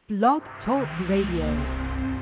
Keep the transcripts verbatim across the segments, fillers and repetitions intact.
Blog Talk Radio.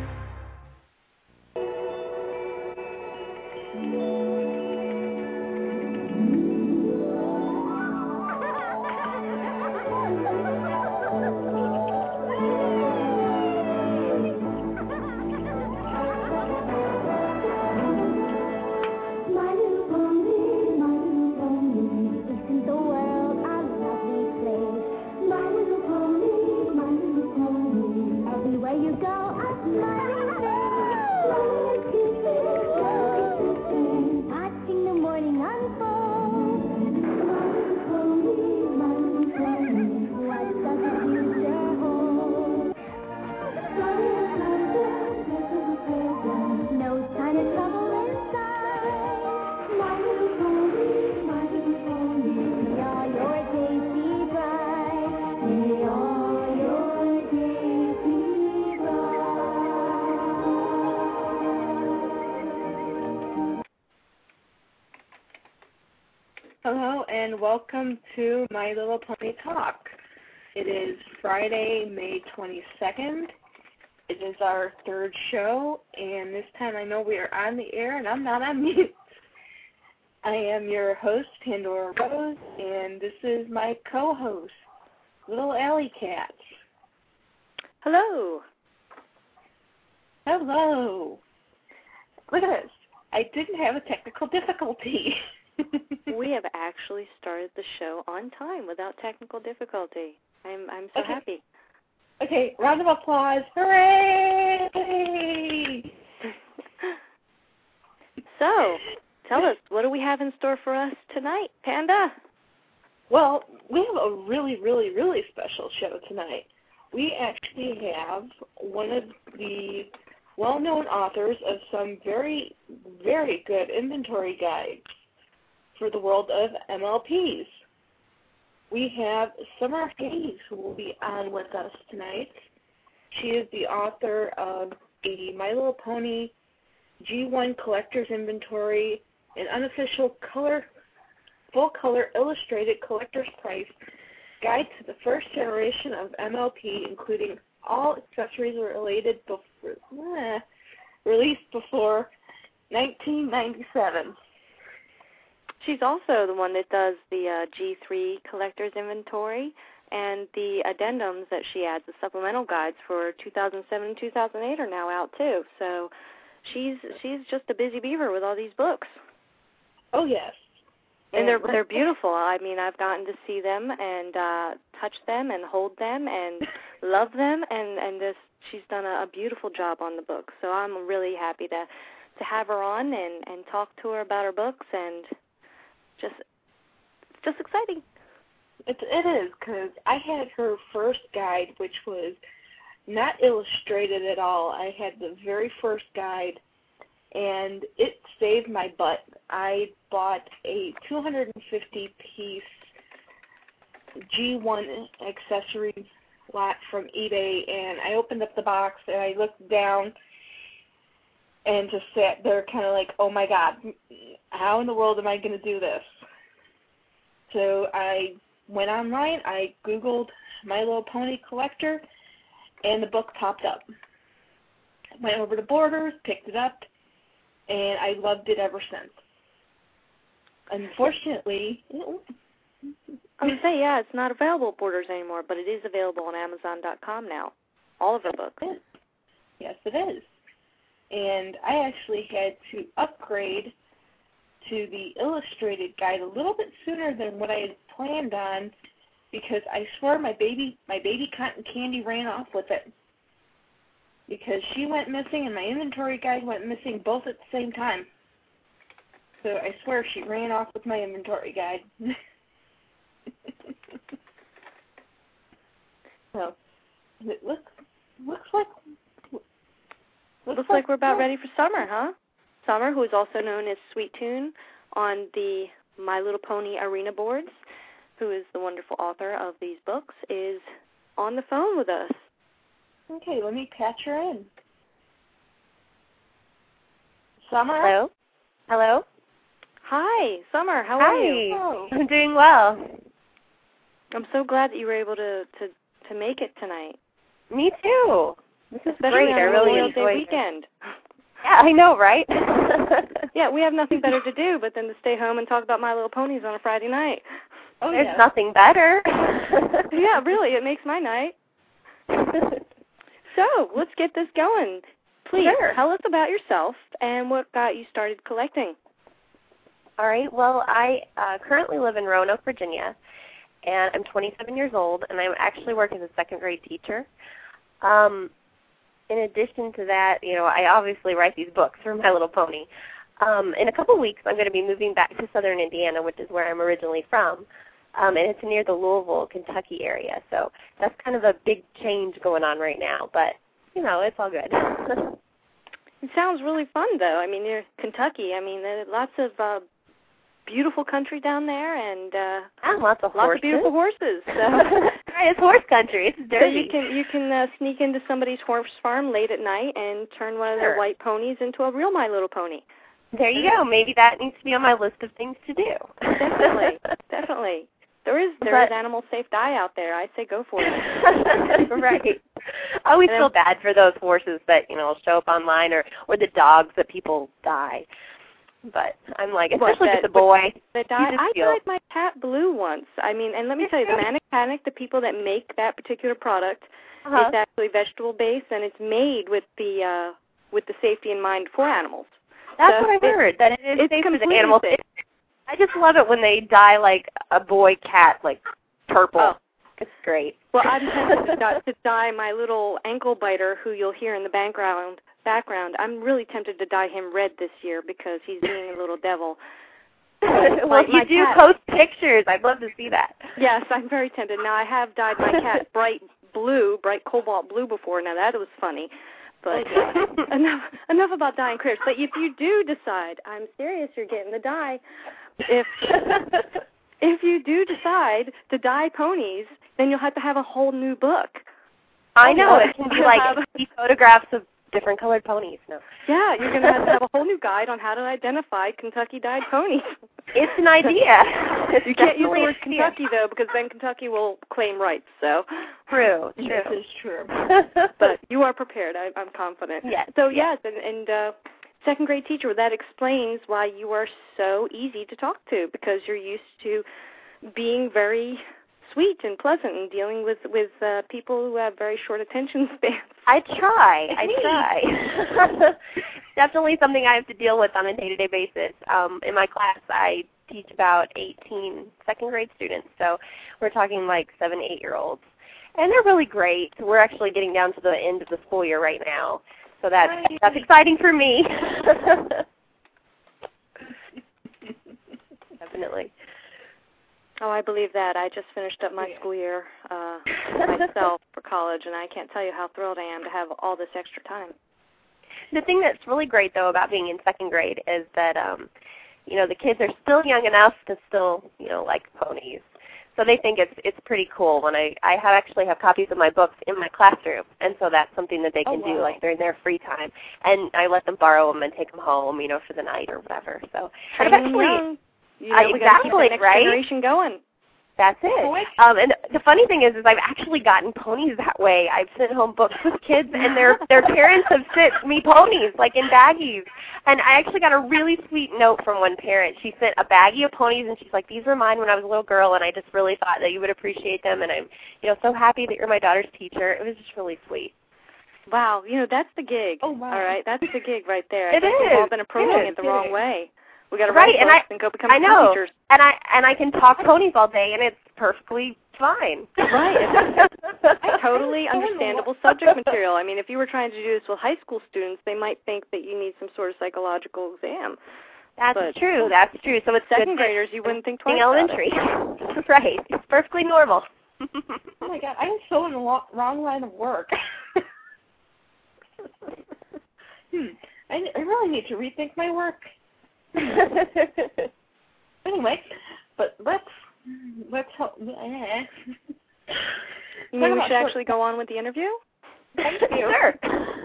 Hello and welcome to My Little Pony Talk. It is Friday, May twenty-second. It is our third show, and this time I know we are on the air and I'm not on mute. I am your host, Pandora Rose, and this is my co-host, Little Alley Cat. Hello. Hello. Look at this. I didn't have a technical difficulty. We have actually started the show on time without technical difficulty. I'm I'm so okay. happy. Okay, round of applause. Hooray! So, tell us, what do we have in store for us tonight, Panda? Well, we have a really, really, really special show tonight. We actually have one of the well-known authors of some very, very good inventory guides for the world of M L Ps. We have Summer Hayes, who will be on with us tonight. She is the author of the My Little Pony G one Collector's Inventory, an unofficial color, full-color illustrated collector's price guide to the first generation of M L P, including all accessories related before, eh, released before nineteen ninety-seven. She's also the one that does the uh, G three Collector's Inventory and the addendums that she adds, the supplemental guides for two thousand seven and two thousand eight are now out too. So she's she's just a busy beaver with all these books. Oh, yes. And, and they're they're beautiful. I mean, I've gotten to see them and uh, touch them and hold them and love them, and, and this, she's done a, a beautiful job on the book. So I'm really happy to, to have her on and, and talk to her about her books, and Just, just exciting. It, it is, because I had her first guide, which was not illustrated at all. I had the very first guide, and it saved my butt. I bought a two hundred fifty piece G one accessories lot from eBay, and I opened up the box, and I looked down and just sat there kind of like, oh, my God, how in the world am I going to do this? So I went online, I Googled My Little Pony Collector, and the book popped up. Went over to Borders, picked it up, and I loved it ever since. Unfortunately, I was going to say, yeah, it's not available at Borders anymore, but it is available on Amazon dot com now, all of her books. Yes, it is. And I actually had to upgrade to the illustrated guide a little bit sooner than what I had planned on, because I swear my baby my baby cotton candy ran off with it. Because she went missing and my inventory guide went missing both at the same time. So I swear she ran off with my inventory guide. So it looks looks like Looks, Looks like, like we're about ready for Summer, huh? Summer, who is also known as Sweet Tune on the My Little Pony Arena boards, who is the wonderful author of these books, is on the phone with us. Okay, let me patch her in. Summer? Hello? Hello? Hi, Summer, how Hi. are you? Oh. I'm doing well. I'm so glad that you were able to, to, to make it tonight. Me too. This is Especially great. on I really Memorial enjoy Day it. weekend. Yeah, I know, right? Yeah, we have nothing better to do but than to stay home and talk about My Little Ponies on a Friday night. Oh, There's yeah. nothing better. Yeah, really, it makes my night. So, let's get this going. Please, Sure. tell us about yourself and what got you started collecting. All right. Well, I uh, currently live in Roanoke, Virginia, and I'm twenty-seven years old, and I actually work as a second grade teacher. Um, in addition to that, you know, I obviously write these books for My Little Pony. Um, in a couple weeks, I'm going to be moving back to southern Indiana, which is where I'm originally from, um, and it's near the Louisville, Kentucky area. So that's kind of a big change going on right now, but, you know, it's all good. It sounds really fun, though. I mean, you're Kentucky. I mean, there's lots of uh, beautiful country down there, and uh, and lots of lots horses. of beautiful horses. So, right, it's horse country. It's so dirty. you can you can uh, sneak into somebody's horse farm late at night and turn one of their Sure. white ponies into a real My Little Pony. There you go. Maybe that needs to be on my list of things to do. Definitely, definitely. There is there But, is animal safe dye out there. I say go for it. Right. I always And feel bad for those horses that, you know, show up online, or, or the dogs that people dye. But I'm like, especially What, if it's a that- boy. The dye, just I feel- dyed my cat blue once. I mean, and let me tell you, the Manic Panic, the people that make that particular product, Uh-huh. is actually vegetable based, and it's made with the uh, with the safety in mind for animals. That's So what I've it- heard, that it is it's safe for the completely animals. safe. It, I just love it when they dye, like, a boy cat, like, purple. Oh. It's great. Well, I'm tempted to, dye, to dye my little ankle biter, who you'll hear in the background. Background. I'm really tempted to dye him red this year because he's being a little devil. Well, My- if my you do cat- post pictures, I'd love to see that. Yes, I'm very tempted. Now, I have dyed my cat bright blue, bright cobalt blue before. Now, that was funny. But uh, enough, enough about dyeing critters. But if you do decide, I'm serious, you're getting the dye. If if you do decide to dye ponies, then you'll have to have a whole new book. I know. It can be You'll like have- see photographs of different colored ponies. No. Yeah, you're going to have to have a whole new guide on how to identify Kentucky dyed ponies. It's an idea. It's You can't use the definitely word an idea. Kentucky, though, because then Kentucky will claim rights. So, True, This true. is true. but you are prepared. I, I'm confident. Yes, So yes. yes, and, and uh, second grade teacher, that explains why you are so easy to talk to, because you're used to being very sweet and pleasant and dealing with with uh, people who have very short attention spans. I try. It's I me. try. Definitely something I have to deal with on a day-to-day basis. Um, in my class, I teach about eighteen second grade students, so we're talking like seven, eight-year-olds. And they're really great. We're actually getting down to the end of the school year right now, so that's, Right. that's exciting for me. Definitely. Oh, I believe that. I just finished up my Yeah. school year uh, myself for college, and I can't tell you how thrilled I am to have all this extra time. The thing that's really great, though, about being in second grade is that, um, you know, the kids are still young enough to still, you know, like ponies. So they think it's it's pretty cool when I, I have actually have copies of my books in my classroom, and so that's something that they can Oh, do, wow. like, during their free time. And I let them borrow them and take them home, you know, for the night or whatever. So I've Train them actually, young. You I- know, we gotta keep the exactly, next right? generation going. that's it. Quick. Um, and the funny thing is, is I've actually gotten ponies that way. I've sent home books with kids, and their their parents have sent me ponies, like in baggies. And I actually got a really sweet note from one parent. She sent a baggie of ponies, and she's like, "These were mine when I was a little girl, and I just really thought that you would appreciate them, and I'm, you know, so happy that you're my daughter's teacher." It was just really sweet. Wow, you know, that's the gig. Oh, wow. All right, that's the gig right there. I It think we've is. all been approaching It it the is. wrong way. We got to Right, write and books I- and go become I know. teachers. And I and I can talk ponies all day, and it's perfectly fine. Right. It's totally So understandable subject material. I mean, if you were trying to do this with high school students, they might think that you need some sort of psychological exam. That's But true. That's true. So it's Second good that- graders, you wouldn't think twice in about elementary. Right. It's perfectly normal. Oh my God, I'm so in the lo- wrong line of work. hmm. I, I really need to rethink my work. Anyway, but let's let's help. You Talk mean we about should short- actually go on with the interview? Thank you. Sure.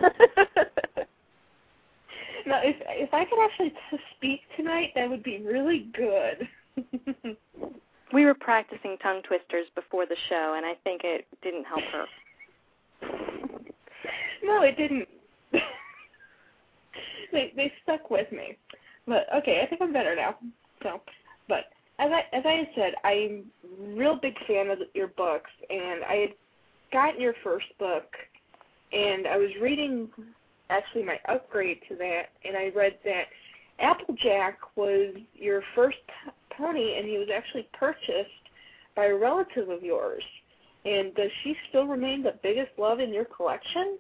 Now, if if I could actually t- speak tonight, that would be really good. We were practicing tongue twisters before the show, and I think it didn't help her. know, it didn't. they they stuck with me. But okay, I think I'm better now. So, but as I as I had said, I'm a real big fan of your books, and I had gotten your first book, and I was reading actually my upgrade to that, and I read that Applejack was your first p- pony, and he was actually purchased by a relative of yours. And does she still remain the biggest love in your collection?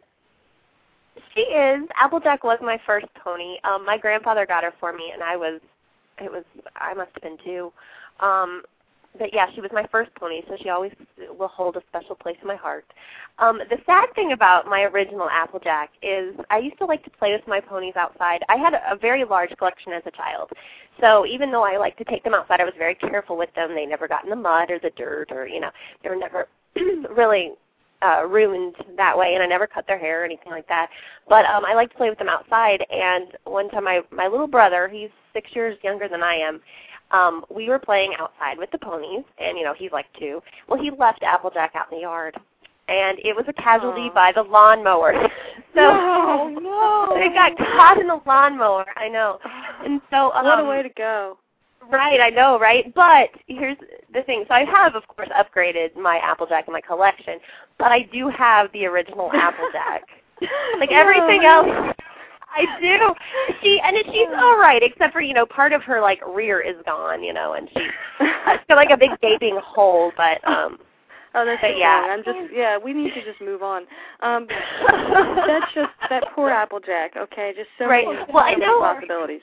She is. Applejack was my first pony. Um, my grandfather got her for me, and I was, it was, I must have been two. Um, but yeah, she was my first pony, so she always will hold a special place in my heart. Um, the sad thing about my original Applejack is I used to like to play with my ponies outside. I had a, a very large collection as a child, so even though I liked to take them outside, I was very careful with them. They never got in the mud or the dirt, or, you know, they were never really uh, ruined that way, and I never cut their hair or anything like that. But um, I like to play with them outside, and one time my, my little brother, he's six years younger than I am, um, we were playing outside with the ponies, and, you know, he's like two. Well, he left Applejack out in the yard, and it was a casualty Aww. by the lawnmower. So no, no. it got caught in the lawnmower, I know. And so um, what a way to go. Right, I know, right? But here's the thing. So I have, of course, upgraded my Applejack in my collection, but I do have the original Applejack. Like everything else, I do. She and it, she's all right, except for, you know, part of her, like, rear is gone, you know, and she, it's got, like, a big gaping hole, but, um, Oh, that's but so yeah. wrong. I'm just, yeah, we need to just move on. Um, that's just, that poor Applejack, okay, just so right. many, well, so I many know possibilities.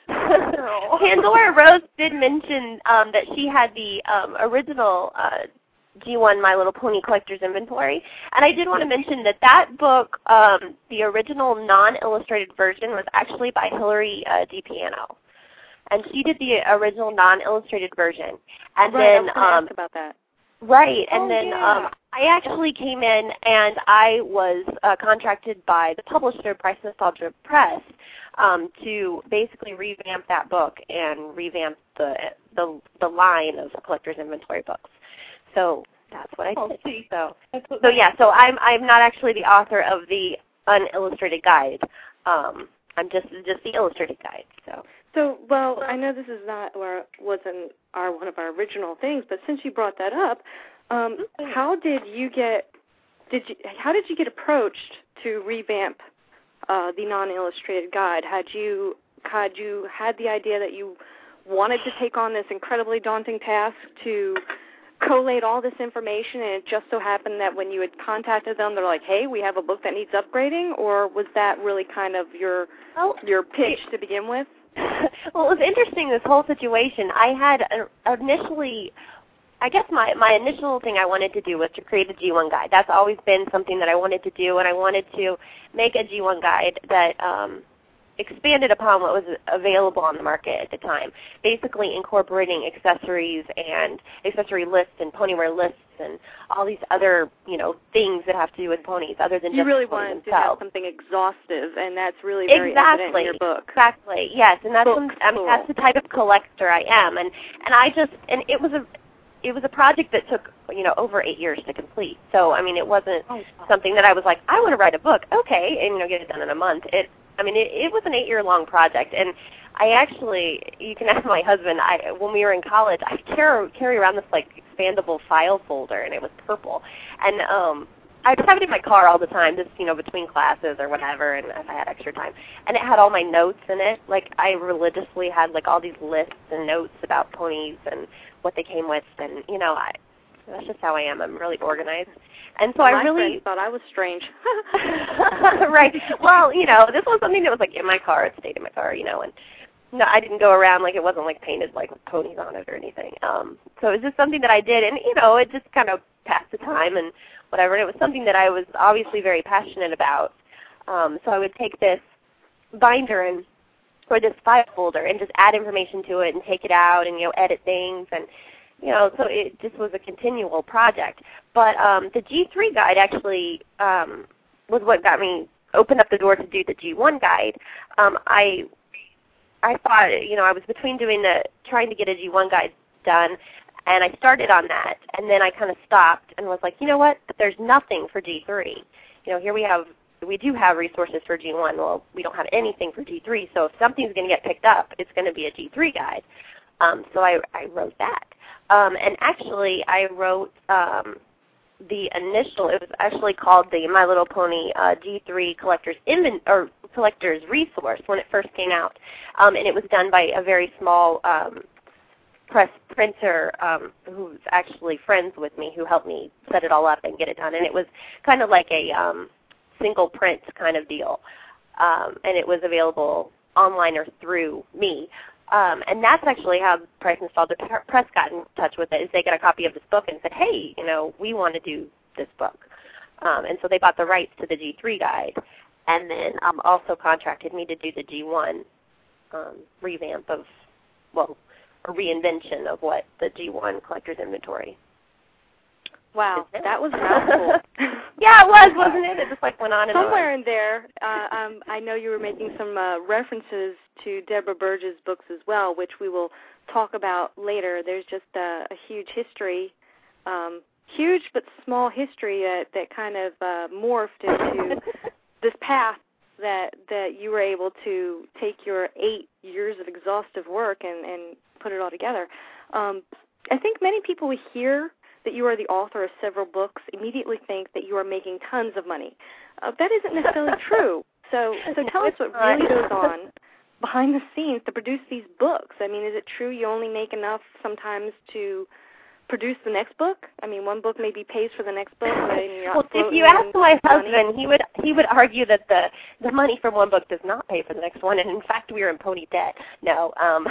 Pandora Rose did mention um, that she had the um, original uh, G one My Little Pony Collector's Inventory, and I did want to mention that that book, um, the original non-illustrated version, was actually by Hilary uh, DiPiano, and she did the original non-illustrated version. And right, then, I was going to um, ask about that. Right, and Oh, then yeah. um, I actually came in and I was uh, contracted by the publisher, Price Nostalgia Press, um, to basically revamp that book and revamp the the, the line of collector's inventory books. So that's what I Oh, did. see. So, That's what so yeah, so I'm I'm not actually the author of the unillustrated guide. Um, I'm just just the illustrated guide. So. So, well, I know this is not or wasn't our one of our original things, but since you brought that up, um, how did you get did you how did you get approached to revamp uh, the non-illustrated guide? Had you had you had the idea that you wanted to take on this incredibly daunting task to collate all this information, and it just so happened that when you had contacted them, they're like, "Hey, we have a book that needs upgrading," or was that really kind of your Oh, your pitch to begin with? Well, it was interesting, this whole situation. I had uh, initially, I guess my, my initial thing I wanted to do was to create a G one guide. That's always been something that I wanted to do, and I wanted to make a G one guide that um, expanded upon what was available on the market at the time, basically incorporating accessories and accessory lists and ponywear lists and all these other, you know, things that have to do with ponies other than you just really the ponies wanted to themselves. have something exhaustive, and that's really very exactly. evident in your book. Exactly. Yes, and that's Book some, I mean that's the type of collector I am, and and I just and it was a it was a project that took, you know, over eight years to complete. So I mean, it wasn't Oh, something that I was like, I want to write a book, okay, and you know, get it done in a month. It I mean, it, it was an eight year long project, and I actually, you can ask my husband, I when we were in college, I carry carry around this like expandable file folder, and it was purple, and um. I just have it in my car all the time, just, you know, between classes or whatever, and if I had extra time. And it had all my notes in it. Like, I religiously had, like, all these lists and notes about ponies and what they came with. And, you know, I, that's just how I am. I'm really organized. And so my I really... friends thought I was strange. Right. Well, you know, this was something that was, like, in my car. It stayed in my car, you know, and no, I didn't go around, like, it wasn't, like, painted, like, with ponies on it or anything. Um, so it was just something that I did, and, you know, it just kind of passed the time and whatever. And it was something that I was obviously very passionate about. Um, so I would take this binder and or this file folder and just add information to it and take it out and, you know, edit things. And, you know, so it just was a continual project. But um, the G three guide actually um, was what got me, opened up the door to do the G one guide. Um, I I thought, you know, I was between doing the, trying to get a G one guide done, and I started on that, and then I kind of stopped and was like, you know what, there's nothing for G three. You know, here we have we do have resources for G one. Well, we don't have anything for G three, so if something's going to get picked up, it's going to be a G three guide. Um, so I, I wrote that. Um, and actually, I wrote um, the initial, it was actually called the My Little Pony uh, G three Collector's Invent or Collector's Resource when it first came out. Um, and it was done by a very small um, press printer um, who's actually friends with me, who helped me set it all up and get it done. And it was kind of like a um, single print kind of deal. Um, and it was available online or through me. Um, and that's actually how Price and Stahl Press got in touch with it, is they got a copy of this book and said, hey, you know, we want to do this book. Um, and so they bought the rights to the G three guide, and then um, also contracted me to do the G one um, revamp of, well, a reinvention of what the G one Collector's Inventory. Wow, that was a mouthful. Yeah, it was, wasn't it? It just like went on and Somewhere on. in there, uh, um, I know you were making some uh, references to Deborah Burge's books as well, which we will talk about later. There's just a, a huge history, um, huge but small history that, that kind of uh, morphed into this path that that you were able to take your eight years of exhaustive work and, and put it all together. Um, I think many people we hear that you are the author of several books immediately think that you are making tons of money. Uh, that isn't necessarily true. So so tell us what really goes on behind the scenes to produce these books. I mean, is it true you only make enough sometimes to produce the next book? I mean, one book maybe pays for the next book. And you're not well, if you ask my husband, money. he would he would argue that the, the money from one book does not pay for the next one, and in fact we are in pony debt. No, um,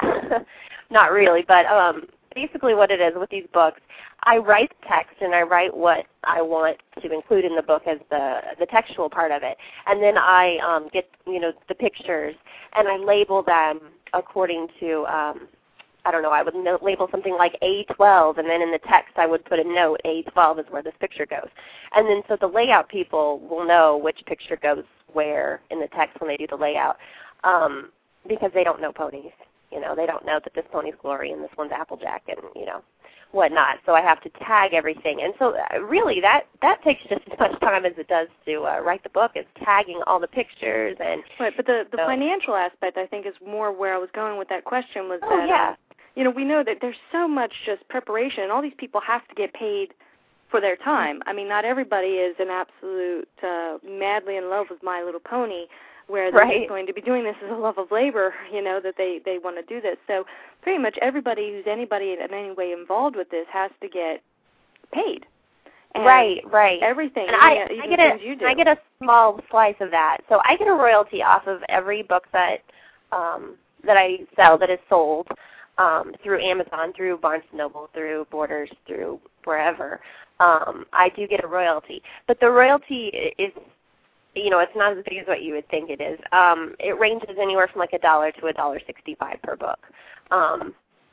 not really, but um, basically what it is with these books, I write text and I write what I want to include in the book as the the textual part of it, and then I um, get you know the pictures and I label them according to um, I don't know, I would no- label something like A twelve, and then in the text I would put a note, A twelve is where this picture goes. And then so the layout people will know which picture goes where in the text when they do the layout, um, because they don't know ponies. You know, they don't know that this pony's Glory and this one's Applejack and, you know, whatnot. So I have to tag everything. And so uh, really that, that takes just as much time as it does to uh, write the book, is tagging all the pictures. and Right, but the, the so. financial aspect, I think, is more where I was going with that question was oh, that, yeah. um, you know, we know that there's so much just preparation, and all these people have to get paid for their time. I mean, not everybody is an absolute uh, madly in love with My Little Pony, where they're right. just going to be doing this as a love of labor, you know, that they, they want to do this. So pretty much everybody who's anybody in any way involved with this has to get paid. And right, right. Everything. And I, I, I, get a, you do. I get a small slice of that. So I get a royalty off of every book that um, that I sell, that is sold um, through Amazon, through Barnes and Noble, through Borders, through wherever. Um, I do get a royalty. But the royalty is, you know, it's not as big as what you would think it is. Um, it ranges anywhere from like a dollar to a dollar sixty-five per book. Um,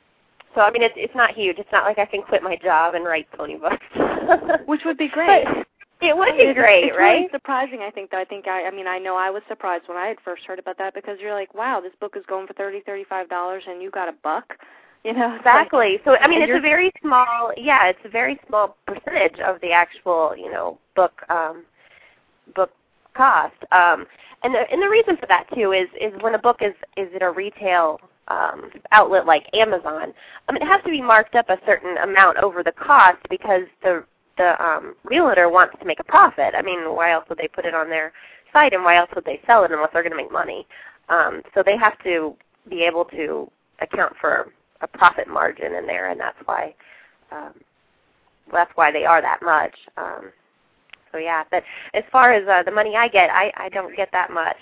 so I mean, it's it's not huge. It's not like I can quit my job and write pony books, which would be great. But it would be it's, great, it's right? Really surprising. I think. Though. I think. I. I mean, I know I was surprised when I had first heard about that, because you're like, wow, this book is going for thirty, thirty-five dollars, and you got a buck. You know, exactly. Like, so I mean, it's a very small. Yeah, it's a very small percentage of the actual, you know, book um, book. cost, um, and the and the reason for that too is is when a book is is at a retail um, outlet like Amazon, I mean, it has to be marked up a certain amount over the cost, because the the um, realtor wants to make a profit. I mean, why else would they put it on their site, and why else would they sell it unless they're going to make money? Um, so they have to be able to account for a profit margin in there, and that's why um, that's why they are that much. Um, So yeah, but as far as uh, the money I get, I, I don't get that much.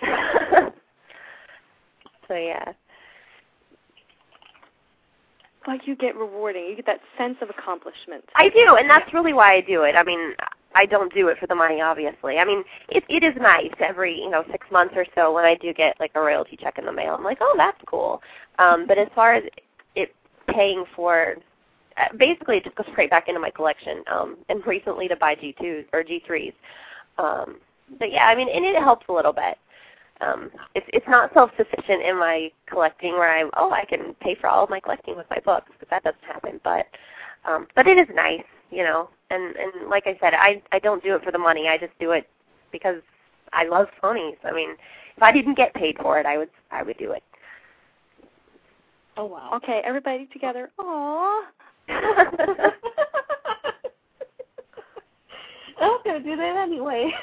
So yeah. But you get rewarding. You get that sense of accomplishment. I do, and that's really why I do it. I mean, I don't do it for the money, obviously. I mean, it it is nice every, you know, six months or so when I do get like a royalty check in the mail. I'm like, oh, that's cool. Um, but as far as it paying for, uh, basically it just goes straight back into my collection. Um, and recently to buy G twos or G threes. Um, but yeah, I mean, and it helps a little bit. Um, it's it's not self-sufficient in my collecting where I'm, oh, I can pay for all of my collecting with my books, because that doesn't happen. But um, but it is nice, you know. And, and like I said, I, I don't do it for the money. I just do it because I love ponies. I mean, if I didn't get paid for it, I would I would do it. Oh, wow. Okay, everybody together. Aww. I was going to do that anyway.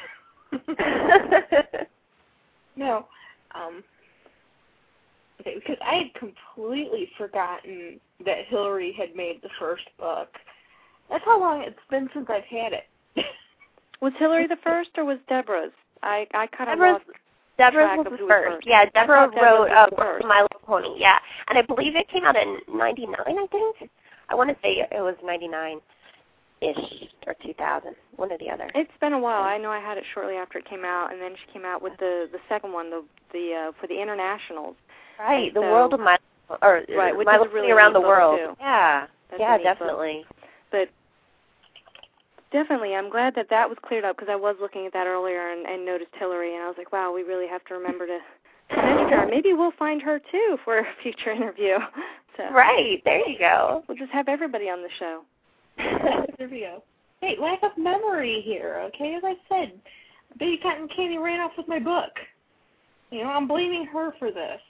No. Um, okay, because I had completely forgotten that Hillary had made the first book. That's how long it's been since I've had it. Was Hillary the first, or was Deborah's? I, I kind of Deborah's, lost Deborah's track was of the who first. was first. Yeah, Deborah wrote uh, uh, My Little Pony, yeah. And I believe it came out in ninety-nine, I think. I want to say it was ninety-nine-ish or two thousand, one or the other. It's been a while. I know I had it shortly after it came out, and then she came out with the, the second one, the the uh, for the internationals. Right, so, the world of My or right, which My is Little really Pony Around the book, World. Too. Yeah, That's yeah, a neat definitely. Book. But definitely, I'm glad that that was cleared up, because I was looking at that earlier and, and noticed Hillary, and I was like, wow, we really have to remember to mention her. Maybe we'll find her, too, for a future interview. So, right, there you go. We'll just have everybody on the show. There we go. Hey, lack of memory here, okay? As I said, Baby Cotton Candy ran off with my book. You know, I'm blaming her for this.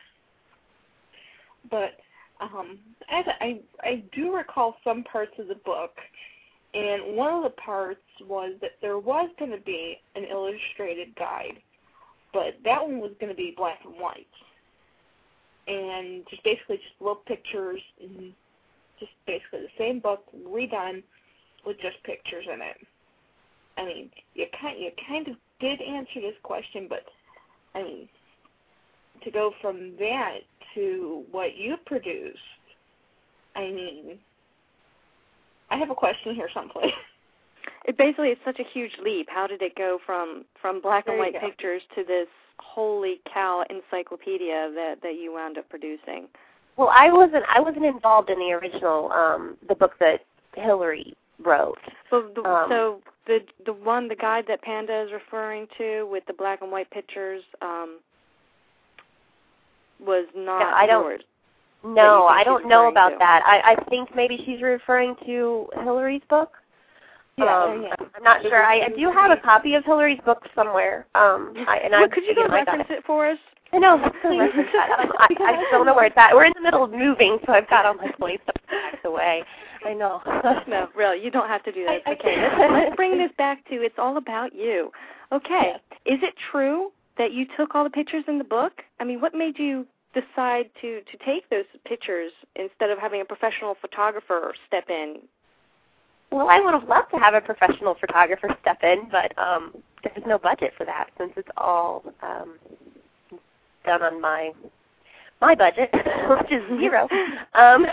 But um, as I, I do recall some parts of the book, and one of the parts was that there was going to be an illustrated guide, but that one was going to be black and white. And just basically just little pictures, and just basically the same book redone with just pictures in it. I mean, you kind, you kind of did answer this question, but, I mean, to go from that to what you produced, I mean, I have a question here someplace. It basically is such a huge leap. How did it go from, from black There and you white go. pictures to this holy cow encyclopedia that, that you wound up producing? Well, I wasn't I wasn't involved in the original um, the book that Hillary wrote. So the, um, so the the one the guide that Panda is referring to with the black and white pictures um, was not yeah, I don't, yours. No, I don't know about to. that. I, I think maybe she's referring to Hillary's book. Yeah, um, yeah. I'm not sure. I, I do have a copy of Hillary's book somewhere. Um, I, and well, I could you go again, I reference got, it for us? I know. Um, I, I just don't know where it's at. We're in the middle of moving, so I've got all my twenty stuff packed away. I know. No, really, you don't have to do that. It's I, I okay. Let's, let's bring this back to it's all about you. Okay. Is it true that you took all the pictures in the book? I mean, what made you decide to, to take those pictures instead of having a professional photographer step in? Well, I would have loved to have a professional photographer step in, but um, there's no budget for that since it's all um, done on my my budget, which is zero. um,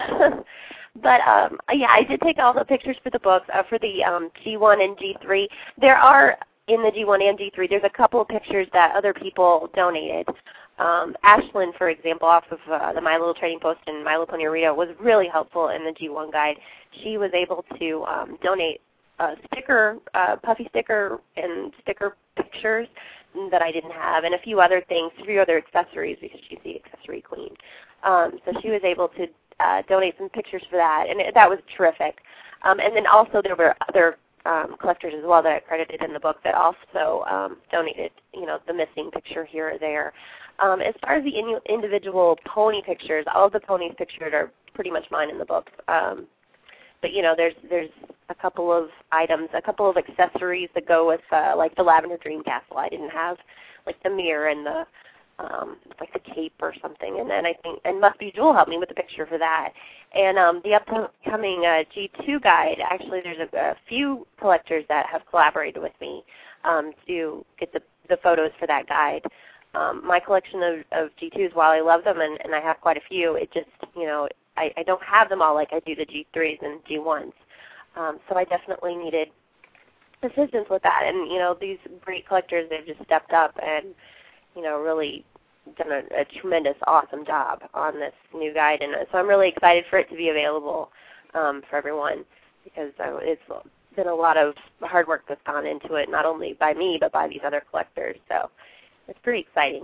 but um, yeah, I did take all the pictures for the books uh, for the um, G one and G three. There are in the G one and G three. There's a couple of pictures that other people donated. Um, Ashlyn, for example, off of uh, the My Little Trading Post and My Little Pony Arena, was really helpful in the G one guide. She was able to um, donate a sticker, uh, puffy sticker and sticker pictures that I didn't have, and a few other things, a few other accessories because she's the accessory queen. Um, so she was able to uh, donate some pictures for that, and it, that was terrific. Um, and then also there were other um, collectors as well that I credited in the book that also um, donated, you know, the missing picture here or there. Um, as far as the in- individual pony pictures, all of the ponies pictured are pretty much mine in the book. Um, but you know, there's there's a couple of items, a couple of accessories that go with, uh, like the Lavender Dream Castle. I didn't have, like the mirror and the um, like the cape or something. And then I think, and Must Be Jewel helped me with the picture for that. And um, the upcoming uh, G two guide, actually, there's a, a few collectors that have collaborated with me um, to get the the photos for that guide. Um, my collection of, of G twos, while I love them and, and I have quite a few, it just, you know, I, I don't have them all like I do the G threes and G ones. Um, so I definitely needed assistance with that. And, you know, these great collectors, they've just stepped up and, you know, really done a, a tremendous, awesome job on this new guide. And so I'm really excited for it to be available um, for everyone because uh, it's been a lot of hard work that's gone into it, not only by me but by these other collectors. So it's pretty exciting.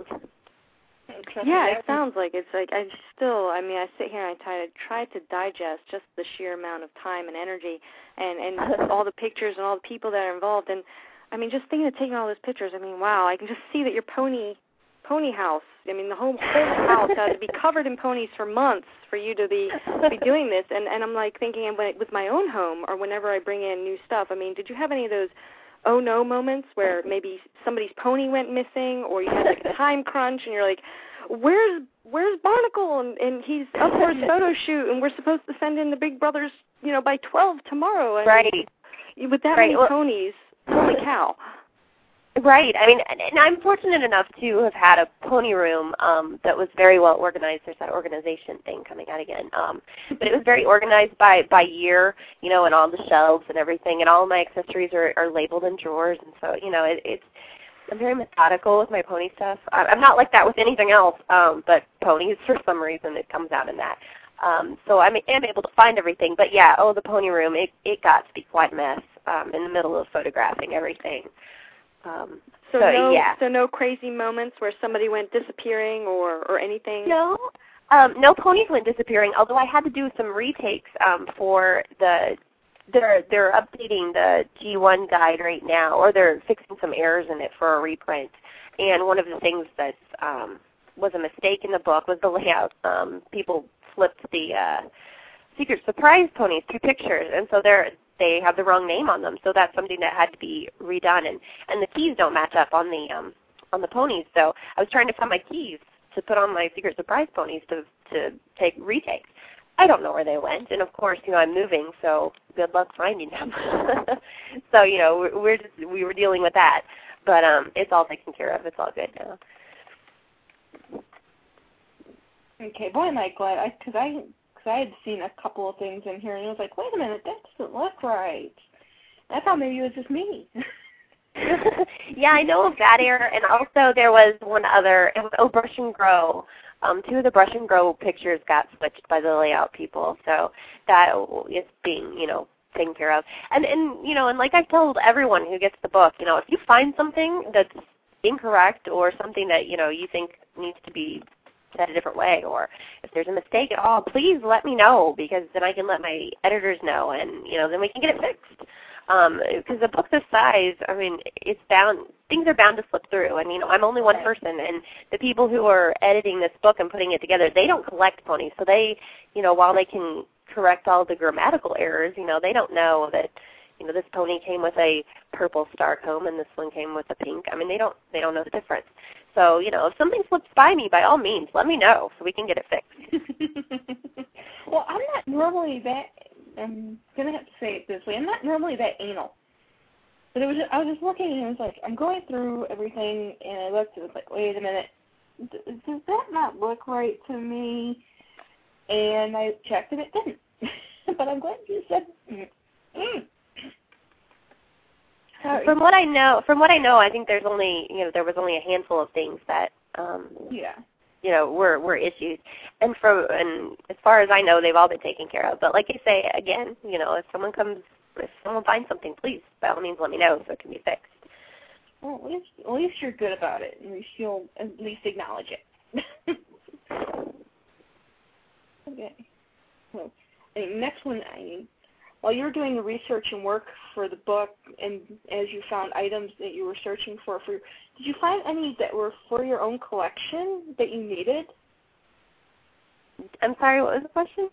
Yeah, it sounds like it's like I still, I mean, I sit here and I try to, try to digest just the sheer amount of time and energy and, and all the pictures and all the people that are involved. And, I I mean, just thinking of taking all those pictures, I mean, wow, I can just see that your pony pony house, I mean, the whole, whole house had to be covered in ponies for months for you to be be doing this. And, and I'm, like, thinking with my own home or whenever I bring in new stuff, I mean, did you have any of those oh no moments where maybe somebody's pony went missing or you had like a time crunch and you're like, where's where's Barnacle and, and he's up for his photo shoot and we're supposed to send in the Big Brothers, you know, by twelve tomorrow. And right. With that right. many well, ponies, holy cow. Right. I mean, and, and I'm fortunate enough to have had a pony room um, that was very well organized. There's that organization thing coming out again. Um, but it was very organized by, by year, you know, and all the shelves and everything. And all my accessories are, are labeled in drawers. And so, you know, it, it's I'm very methodical with my pony stuff. I, I'm not like that with anything else, um, but ponies, for some reason, it comes out in that. Um, so I am able to find everything. But, yeah, oh, the pony room, it, it got to be quite a mess um, in the middle of photographing everything. Um, so, so no, yeah. So no crazy moments where somebody went disappearing or, or anything? No. Um, no ponies went disappearing, although I had to do some retakes um, for the they're they're updating the G one guide right now, or they're fixing some errors in it for a reprint. And one of the things that um, was a mistake in the book was the layout. Um, people flipped the uh, Secret Surprise ponies two pictures, and so they're they have the wrong name on them. So that's something that had to be redone, and, and the keys don't match up on the um, on the ponies. So I was trying to find my keys to put on my Secret Surprise ponies to to take retakes. I don't know where they went, and of course, you know, I'm moving, so good luck finding them. So, you know, we're, we're just we were dealing with that, but um, it's all taken care of. It's all good now. Okay, boy, am I glad, I because I because I had seen a couple of things in here, and I was like, wait a minute, that doesn't look right. I thought maybe it was just me. Yeah, I know of that error, and also there was one other. It was oh, Brush and Grow. Um, two of the Brush and Grow pictures got switched by the layout people, so that is being, you know, taken care of. And, and you know, and like I've told everyone who gets the book, you know, if you find something that's incorrect or something that, you know, you think needs to be said a different way, or if there's a mistake at all, please let me know, because then I can let my editors know, and, you know, then we can get it fixed. Because um, a book this size, I mean, it's bound, things are bound to slip through. And, you know, I'm only one person, and the people who are editing this book and putting it together, they don't collect ponies. So they, you know, while they can correct all the grammatical errors, you know, they don't know that, you know, this pony came with a purple star comb and this one came with a pink. I mean, they don't, they don't know the difference. So, you know, if something slips by me, by all means, let me know so we can get it fixed. Well, I'm not normally that. I'm going to have to say it this way. I'm not normally that anal. But it was just, I was just looking, and it was like, I'm going through everything, and I looked, and it was like, wait a minute. Does that not look right to me? And I checked, and it didn't. But I'm glad you said, mm. Mm. Sorry. From what I know, from what I know, I think there's only, you know, there was only a handful of things that, um, yeah. you know, were, were issues. And for and as far as I know, they've all been taken care of. But like I say, again, you know, if someone comes, if someone finds something, please, by all means, let me know so it can be fixed. Well, at least, at least you're good about it. At least you'll at least acknowledge it. Okay. Well, next one, I mean, while you were doing the research and work for the book, and as you found items that you were searching for, for did you find any that were for your own collection that you needed? I'm sorry, what was the question?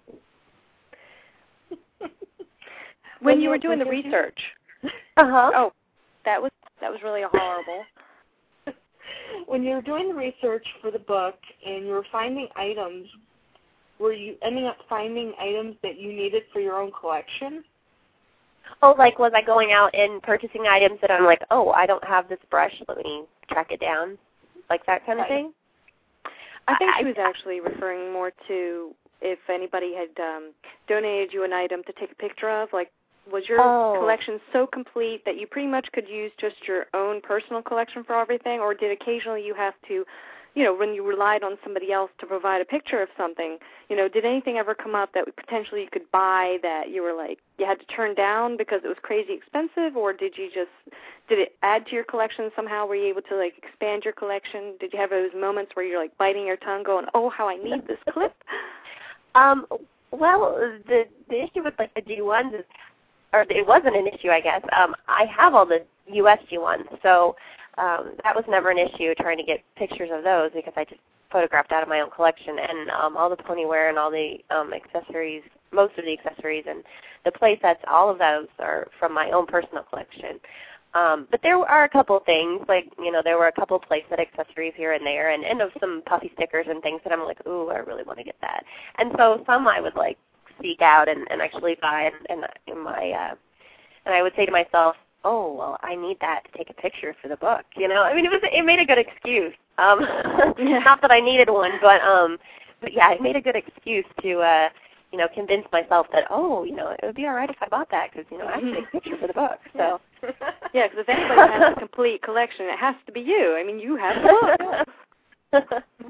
when, when you were doing the research. Uh-huh. Oh, that was that was really horrible. When you were doing the research for the book and you were finding items, were you ending up finding items that you needed for your own collection? Oh, like was I going out and purchasing items that I'm like, oh, I don't have this brush, let me track it down, like that kind of thing? I think I, she was actually referring more to if anybody had um, donated you an item to take a picture of, like was your oh. collection so complete that you pretty much could use just your own personal collection for everything, or did occasionally you have to, you know, when you relied on somebody else to provide a picture of something, you know, did anything ever come up that potentially you could buy that you were like, you had to turn down because it was crazy expensive, or did you just, did it add to your collection somehow? Were you able to, like, expand your collection? Did you have those moments where you're, like, biting your tongue going, oh, how I need this clip? Um, well, the, the issue with, like, the G ones is, or it wasn't an issue, I guess. Um, I have all the U S G ones. So um, that was never an issue trying to get pictures of those because I just photographed out of my own collection. And um, all the pony wear and all the um, accessories, most of the accessories and the play sets, all of those are from my own personal collection. Um, but there are a couple things, like, you know, there were a couple playset accessories here and there, and, and of some puffy stickers and things that I'm like, ooh, I really want to get that. And so some I would, like, seek out and, and actually buy, and, and, in my, uh, and I would say to myself, oh, well, I need that to take a picture for the book, you know? I mean, it was it made a good excuse. Um, yeah. Not that I needed one, but, um, but yeah, it made a good excuse to, uh, you know, convince myself that, oh, you know, it would be all right if I bought that because, you know, I have to take a picture for the book. So. Yeah, because if anybody has a complete collection, it has to be you. I mean, you have the book.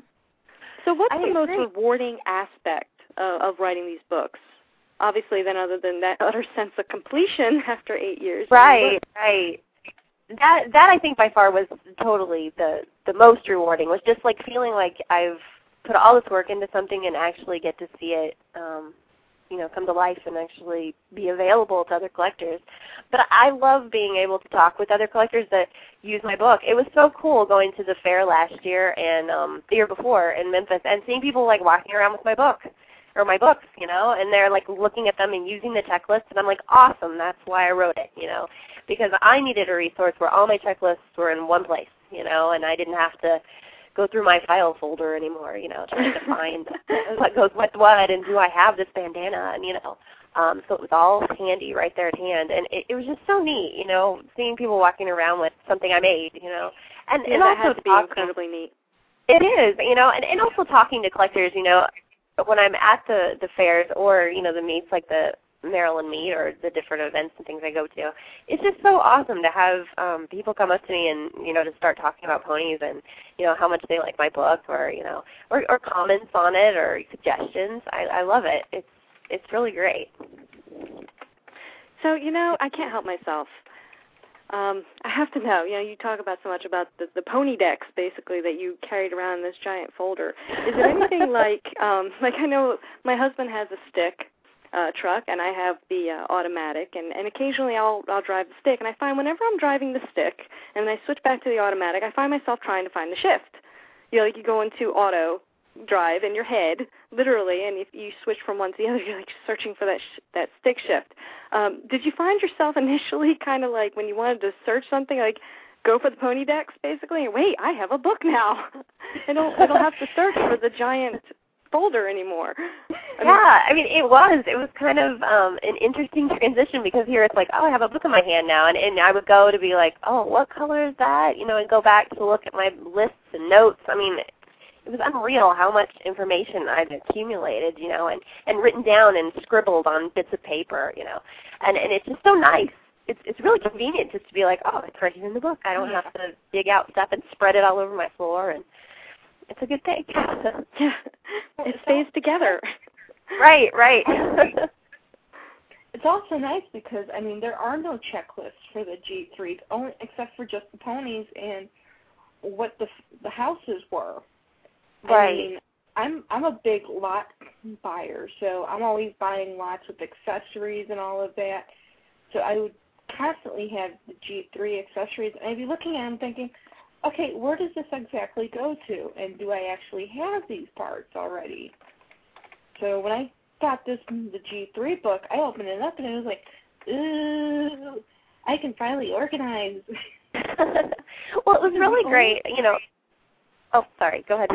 So what's I the most agree. rewarding aspect of, of writing these books? Obviously, then, other than that utter sense of completion after eight years. Right, right. That that I think by far was totally the the most rewarding. Was just like feeling like I've put all this work into something and actually get to see it, um, you know, come to life and actually be available to other collectors. But I love being able to talk with other collectors that use my book. It was so cool going to the fair last year and um, the year before in Memphis and seeing people like walking around with my book or my books, you know, and they're like looking at them and using the checklist, and I'm like, awesome, that's why I wrote it, you know, because I needed a resource where all my checklists were in one place, you know, and I didn't have to go through my file folder anymore, you know, trying to find what goes with what and do I have this bandana, and, you know, um, so it was all handy right there at hand, and it, it was just so neat, you know, seeing people walking around with something I made, you know, and, yeah, and that also has to be talking, incredibly neat. It is, you know, and, and also talking to collectors, you know, when I'm at the, the fairs or, you know, the meets like the Maryland meet or the different events and things I go to, it's just so awesome to have um, people come up to me and, you know, to start talking about ponies and, you know, how much they like my book or, you know, or, or comments on it or suggestions. I, I love it. It's it's really great. So, you know, I can't help myself. Um, I have to know, you know, you talk about so much about the, the pony decks, basically, that you carried around in this giant folder. Is it anything like, um, like I know my husband has a stick uh, truck, and I have the uh, automatic, and, and occasionally I'll, I'll drive the stick, and I find whenever I'm driving the stick and I switch back to the automatic, I find myself trying to find the shift. You know, like you go into auto drive in your head, literally, and if you switch from one to the other, you're like searching for that sh- that stick shift. Um, did you find yourself initially kind of like when you wanted to search something, like go for the pony decks, basically, and wait, I have a book now. I don't, I don't have to search for the giant folder anymore. I mean, yeah, I mean, it was. It was kind of um, an interesting transition because here it's like, oh, I have a book in my hand now, and, and I would go to be like, oh, what color is that? You know, and go back to look at my lists and notes. I mean, it was unreal how much information I've accumulated, you know, and, and written down and scribbled on bits of paper, you know, and, and it's just so nice. It's it's really convenient just to be like, oh, it's right here in the book. I don't have to dig out stuff and spread it all over my floor, and it's a good thing. Yeah, it stays together. Right, right. It's also nice because, I mean, there are no checklists for the G three, only except for just the ponies and what the the houses were. Right. I mean, I'm I'm a big lot buyer, so I'm always buying lots with accessories and all of that. So I would constantly have the G three accessories, and I'd be looking at them thinking, okay, where does this exactly go to, and do I actually have these parts already? So when I got this the G three book, I opened it up, and it was like, ooh, I can finally organize. Well, it was really great, you know. Oh, sorry. Go ahead.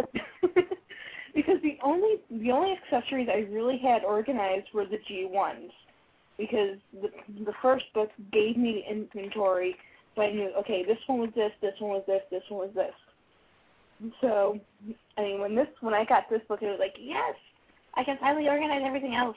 Because the only the only accessories I really had organized were the G ones, because the the first book gave me the inventory, so I knew, okay, this one was this, this one was this, this one was this. So, I mean, when this when I got this book, it was like, yes, I can finally organize everything else.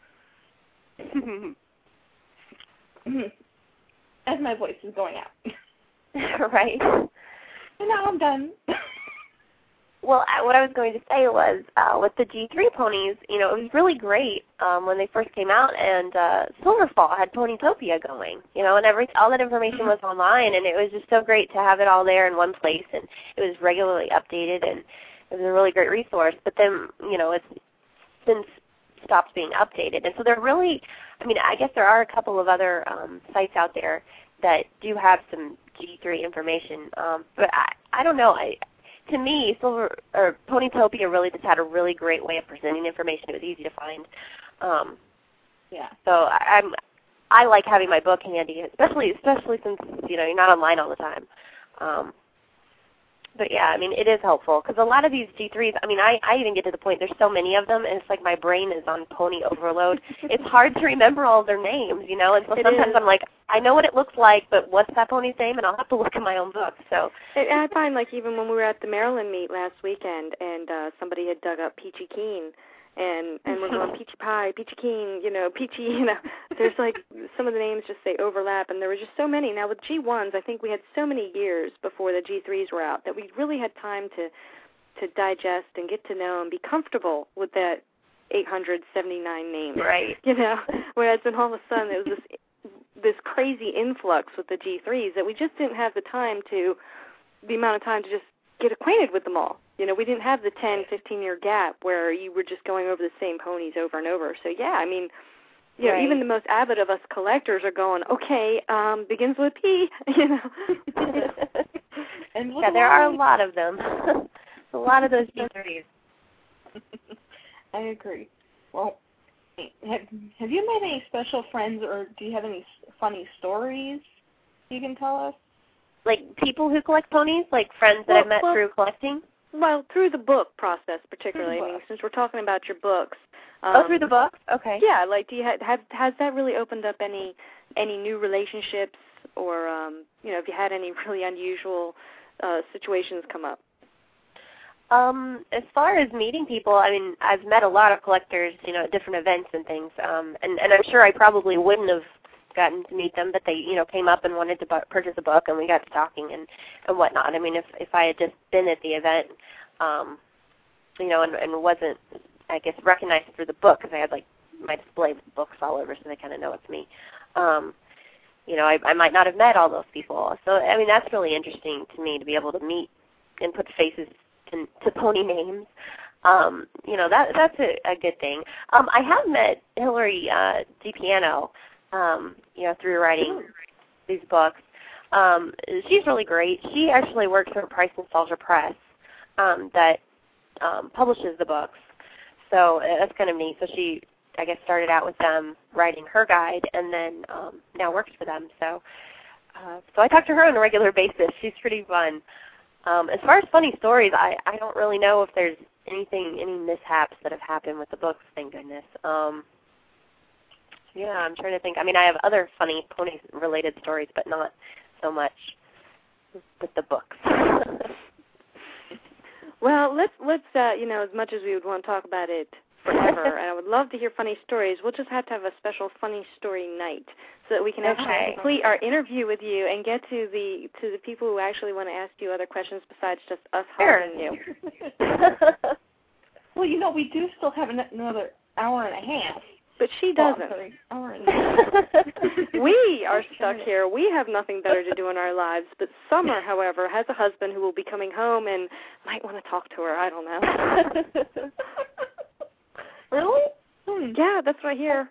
As my voice is going out. Right. And now I'm done. Well, I, what I was going to say was uh, with the G three ponies, you know, it was really great um, when they first came out, and uh, Silverfall had Ponytopia going, you know, and every all that information was online, and it was just so great to have it all there in one place, and it was regularly updated, and it was a really great resource. But then, you know, it's since stopped being updated, and so they're really, I mean, I guess there are a couple of other um, sites out there that do have some G three information. Um, but I, I don't know. I, to me, Silver or Ponytopia really just had a really great way of presenting information. It was easy to find. Um, yeah. So I, I'm I like having my book handy, especially especially since you know you're not online all the time. Um, But yeah, I mean, it is helpful because a lot of these G threes, I mean, I, I even get to the point, there's so many of them, and it's like my brain is on pony overload. It's hard to remember all their names, you know, and so It sometimes is. I'm like, I know what it looks like, but what's that pony's name? And I'll have to look in my own book. So And I find, like, even when we were at the Maryland meet last weekend and uh, somebody had dug up Peachy Keen, and, and we're going Peachy Pie, Peachy Keen, you know, Peachy, you know, there's like some of the names just say overlap, and there were just so many. Now with G ones, I think we had so many years before the G threes were out that we really had time to to digest and get to know and be comfortable with that eight hundred seventy-nine names. Right. You know, whereas then all of a sudden there was this this crazy influx with the G threes that we just didn't have the time to, the amount of time to just get acquainted with them all. You know, we didn't have the ten, fifteen-year gap where you were just going over the same ponies over and over. So, yeah, I mean, you know, right. even the most avid of us collectors are going, okay, um, begins with P, you know. and yeah, there are a lot of them. a lot of those G threes. I agree. Well, have, have you made any special friends, or do you have any funny stories you can tell us? Like people who collect ponies, like friends that well, I've met well, through collecting? Well, through the book process particularly. book. I mean, since we're talking about your books. Um, Oh, through the books? Okay. Yeah, like, do you have, have has that really opened up any any new relationships, or um, you know, have you had any really unusual uh, situations come up? Um, as far as meeting people, I mean, I've met a lot of collectors, you know, at different events and things, um, and, and I'm sure I probably wouldn't have gotten to meet them, but they, you know, came up and wanted to bu- purchase a book, and we got to talking and, and whatnot. I mean, if if I had just been at the event, um, you know, and, and wasn't, I guess, recognized through the book, because I had, like, my display with books all over, so they kind of know it's me, um, you know, I, I might not have met all those people. So, I mean, that's really interesting to me to be able to meet and put faces to, to pony names. Um, you know, that that's a, a good thing. Um, I have met Hillary uh, DiPiano, um, you know, through writing these books. Um, she's really great. She actually works for Price and Salter Press um, that um, publishes the books. So uh, that's kind of neat. So she, I guess, started out with them writing her guide, and then um, now works for them. So, uh, so I talk to her on a regular basis. She's pretty fun. Um, as far as funny stories, I, I don't really know if there's anything, any mishaps that have happened with the books, thank goodness. Um, yeah, I'm trying to think. I mean, I have other funny pony-related stories, but not so much with the books. Well, let's let's uh, you know, as much as we would want to talk about it forever, and I would love to hear funny stories, we'll just have to have a special funny story night so that we can actually Okay. complete our interview with you and get to the to the people who actually want to ask you other questions besides just us Sure. hogging you. Well, you know, we do still have an- another hour and a half. But she Well, I'm doesn't. sorry, hour and a half. We are stuck here. We have nothing better to do in our lives. But Summer, however, has a husband who will be coming home and might want to talk to her. I don't know. Really? Hmm. Yeah, that's what I hear.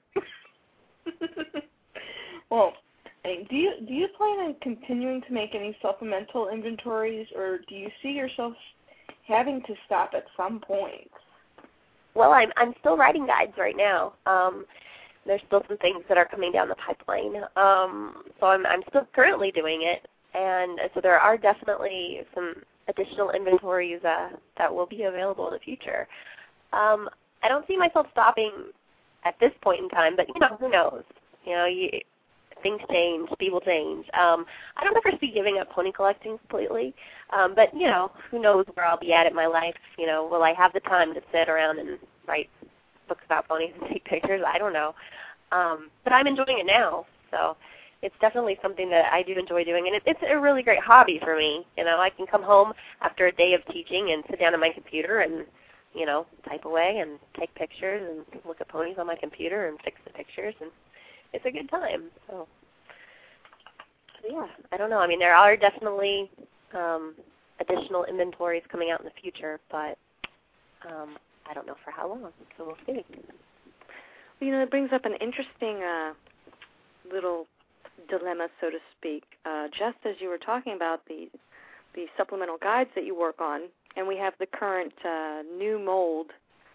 Well, hey, do you do you plan on continuing to make any supplemental inventories, or do you see yourself having to stop at some point? Well, I'm I'm still writing guides right now. Um, there's still some things that are coming down the pipeline. Um, so I'm I'm still currently doing it, and so there are definitely some additional inventories uh, that will be available in the future. Um, I don't see myself stopping at this point in time, but you know, who knows? You know, you, things change, people change. Um, I don't ever see giving up pony collecting completely, um, but you know, who knows where I'll be at in my life? You know, will I have the time to sit around and write books about ponies and take pictures? I don't know, um, but I'm enjoying it now, so it's definitely something that I do enjoy doing, and it, it's a really great hobby for me. You know, I can come home after a day of teaching and sit down at my computer and, you know, type away and take pictures and look at ponies on my computer and fix the pictures, and it's a good time. So, yeah, I don't know. I mean, there are definitely um, additional inventories coming out in the future, but um, I don't know for how long, so we'll see. Well, you know, it brings up an interesting uh, little dilemma, so to speak. Uh, just as you were talking about the the supplemental guides that you work on, and we have the current uh, new mold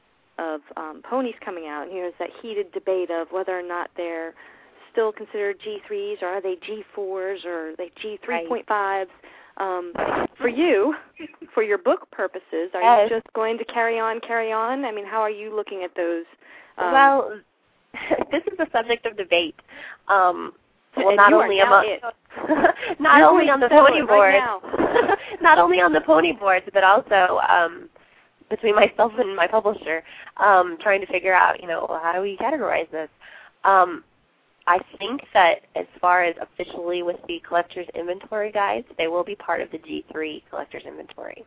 of um, ponies coming out, and here's that heated debate of whether or not they're still considered G threes, or are they G fours, or are they G three point fives. Um, for you, for your book purposes, are yes. you just going to carry on, carry on? I mean, how are you looking at those? Um, well, this is a subject of debate. Um, well, and not you only are now among, it. not You're only on the sell pony it board, right not only on the pony boards, but also um, between myself and my publisher, um, trying to figure out, you know, how do we categorize this? Um, I think that as far as officially with the collector's inventory guides, they will be part of the G three collector's inventory.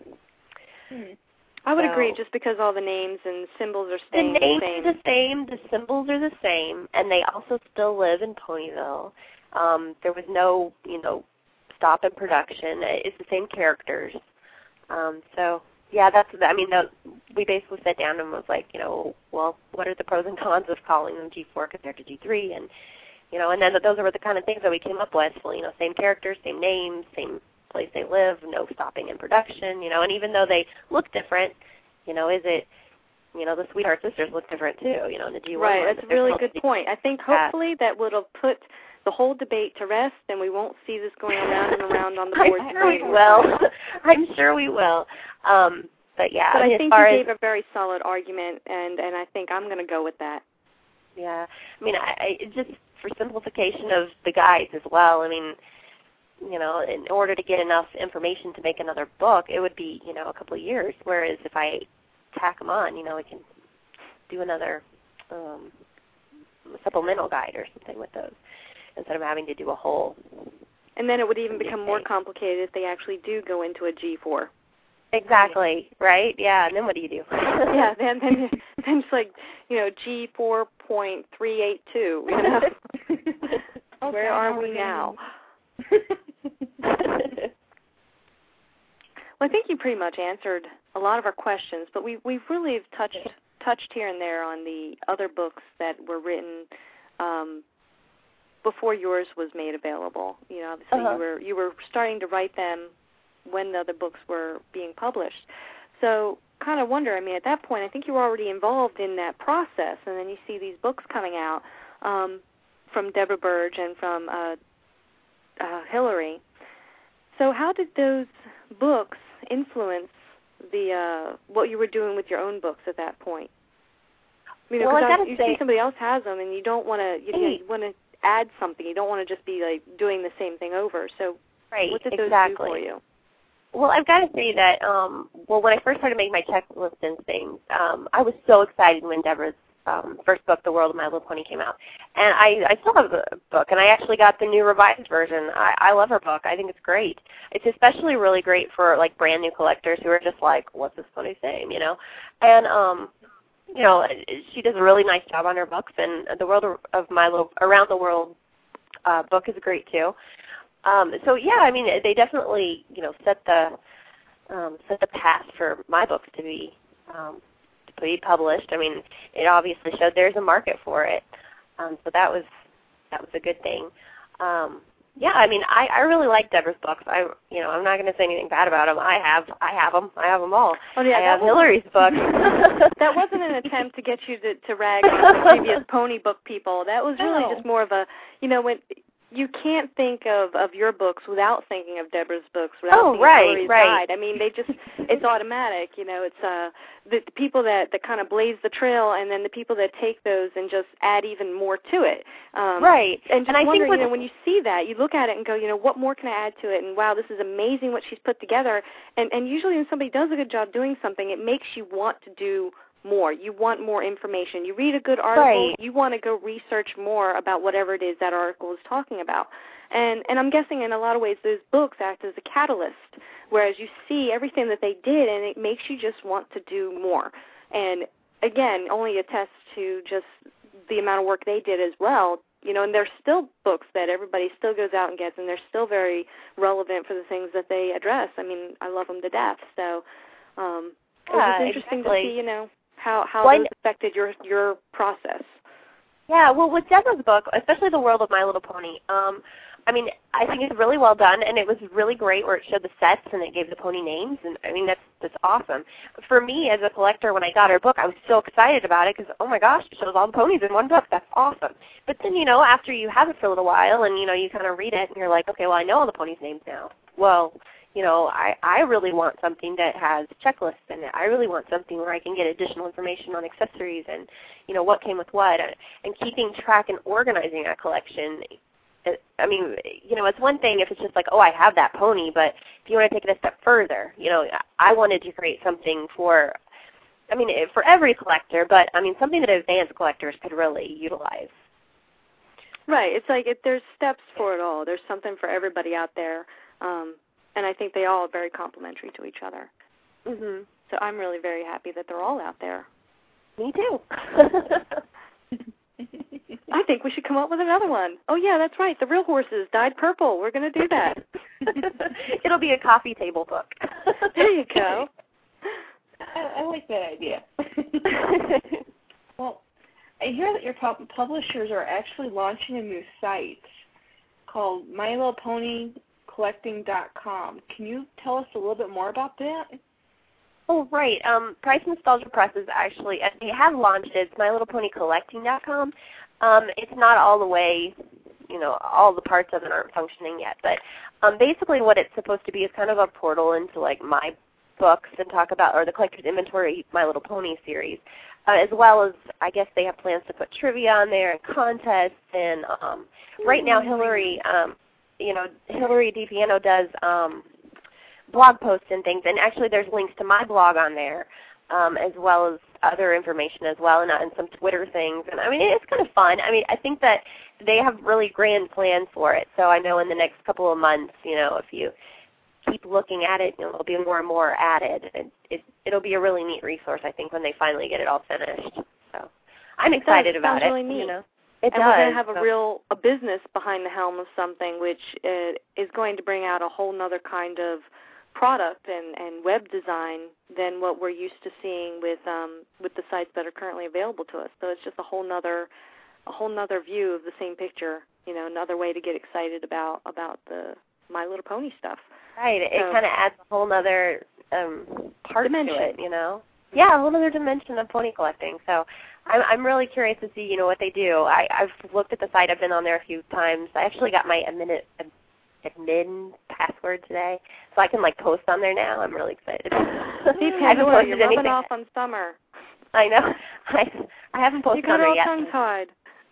Hmm. I would so, agree, just because all the names and symbols are staying the names the same. are the same, the symbols are the same, and they also still live in Ponyville. Um, there was no, you know, stop in production. It's the same characters. Um, so, yeah, that's, I mean, the, we basically sat down and was like, you know, well, what are the pros and cons of calling them G four compared to G three? And You know, and then those were the kind of things that we came up with. Well, you know, same characters, same names, same place they live, no stopping in production, you know, and even though they look different, you know, is it, you know, the Sweetheart Sisters look different too, you know, in the G one. Right, one, that's a really good point. I think hopefully that will put the whole debate to rest, and we won't see this going around and around on the board. I'm sure we will. I'm sure we will. Um, but yeah, but I, mean, I think as far you as, gave a very solid argument, and, and I think I'm going to go with that. Yeah, I mean, I, I it just for simplification of the guides as well. I mean, you know, in order to get enough information to make another book, it would be, you know, a couple of years. Whereas if I tack them on, you know, I can do another um, supplemental guide or something with those instead of having to do a whole. And then it would even become more complicated if they actually do go into a G four. Exactly, right? Yeah, and then what do you do? yeah, then then then it's like, you know, G four point three eight two, you know. Okay, where are we now? Well, I think you pretty much answered a lot of our questions, but we we've really touched touched here and there on the other books that were written um, before yours was made available. You know, obviously uh-huh. you were you were starting to write them when the other books were being published. So kind of wonder, I mean, at that point, I think you were already involved in that process, and then you see these books coming out um, from Deborah Burge and from uh, uh, Hillary. So how did those books influence the uh, what you were doing with your own books at that point? You know, well, I because gotta you say, see somebody else has them, and you don't want to you, hey. you want to add something. You don't want to just be like doing the same thing over. So right, what did those exactly. do for you? Well, I've got to say that, um, well, when I first started making my checklist and things, um, I was so excited when Deborah's um, first book, The World of My Little Pony, came out. And I, I still have the book, and I actually got the new revised version. I, I love her book. I think it's great. It's especially really great for, like, brand-new collectors who are just like, what's this pony saying, you know? And, um, you know, she does a really nice job on her books, and The World of My Little, Around the World uh, book is great, too. Um, so yeah, I mean, they definitely, you know, set the um, set the path for my books to be um, to be published. I mean, it obviously showed there's a market for it, um, so that was that was a good thing. Um, yeah, I mean, I, I really like Deborah's books. I, you know, I'm not going to say anything bad about them. I have I have them. I have them all. Oh, yeah, I have was, Hillary's books. That wasn't an attempt to get you to, to rag on the previous pony book people. That was really no. just more of a, you know, when. You can't think of, of your books without thinking of Deborah's books, without oh, thinking right, of Hillary's right. Guide. I mean, they just, it's automatic, you know, it's uh, the, the people that, that kind of blaze the trail, and then the people that take those and just add even more to it. Um, right. And just and I wonder, think you know, when you see that, you look at it and go, you know, what more can I add to it? And wow, this is amazing what she's put together. And, and usually when somebody does a good job doing something, it makes you want to do more. You want more information. You read a good article, right. you want to go research more about whatever it is that article is talking about. And and I'm guessing in a lot of ways those books act as a catalyst, whereas you see everything that they did and it makes you just want to do more. And again, only attests to just the amount of work they did as well. You know, and there's still books that everybody still goes out and gets, and they're still very relevant for the things that they address. I mean, I love them to death. So um, yeah, it was interesting exactly. to see, you know, how, how well, those affected your your process. Yeah, well, with Deborah's book, especially The World of My Little Pony, um, I mean, I think it's really well done, and it was really great where it showed the sets and it gave the pony names, and I mean, that's that's awesome. For me, as a collector, when I got her book, I was so excited about it because, oh my gosh, it shows all the ponies in one book. That's awesome. But then, you know, after you have it for a little while and, you know, you kind of read it and you're like, okay, well, I know all the ponies' names now. Well, you know, I, I really want something that has checklists in it. I really want something where I can get additional information on accessories and, you know, what came with what, and, and keeping track and organizing that collection. I mean, you know, it's one thing if it's just like, oh, I have that pony, but if you want to take it a step further, you know, I wanted to create something for, I mean, for every collector, but, I mean, something that advanced collectors could really utilize. Right. It's like it, there's steps for it all. There's something for everybody out there. Um, And I think they all are very complementary to each other. Mm-hmm. So I'm really very happy that they're all out there. Me too. I think we should come up with another one. Oh, yeah, that's right. The real horses dyed purple. We're going to do that. It'll be a coffee table book. There you go. I, I like that idea. Well, I hear that your pub- publishers are actually launching a new site called My Little Pony Collecting dot com. Can you tell us a little bit more about that? Oh, right. Um, Price Nostalgia Press is actually, they have launched it. It's My Little Pony Collecting dot com. Um, it's not all the way, you know, all the parts of it aren't functioning yet. But um, basically what it's supposed to be is kind of a portal into, like, my books and talk about, or the Collector's Inventory My Little Pony series, uh, as well as I guess they have plans to put trivia on there and contests. And um, right now Hillary, um, you know, Hillary DiPiano does um, blog posts and things, and actually there's links to my blog on there, um, as well as other information as well, and, uh, and some Twitter things. And I mean, it's kind of fun. I mean, I think that they have really grand plans for it. So I know in the next couple of months, you know, if you keep looking at it, you know, there'll be more and more added. And it, it'll be a really neat resource, I think, when they finally get it all finished. So I'm excited about it. Sounds really neat. You know? It and does, we're going to have so. a real a business behind the helm of something, which uh, is going to bring out a whole other kind of product and, and web design than what we're used to seeing with um, with the sites that are currently available to us. So it's just a whole nother a whole nother view of the same picture. You know, another way to get excited about about the My Little Pony stuff. Right. It so, kind of adds a whole other um, part dimension. to it. You know. Yeah, a whole other dimension of pony collecting. So I'm, I'm really curious to see, you know, what they do. I, I've looked at the site. I've been on there a few times. I actually got my admin, admin password today, so I can, like, post on there now. I'm really excited. See, I haven't posted you're rubbing anything. off on Summer. I know. I, I haven't posted you on there all yet. tongue-tied.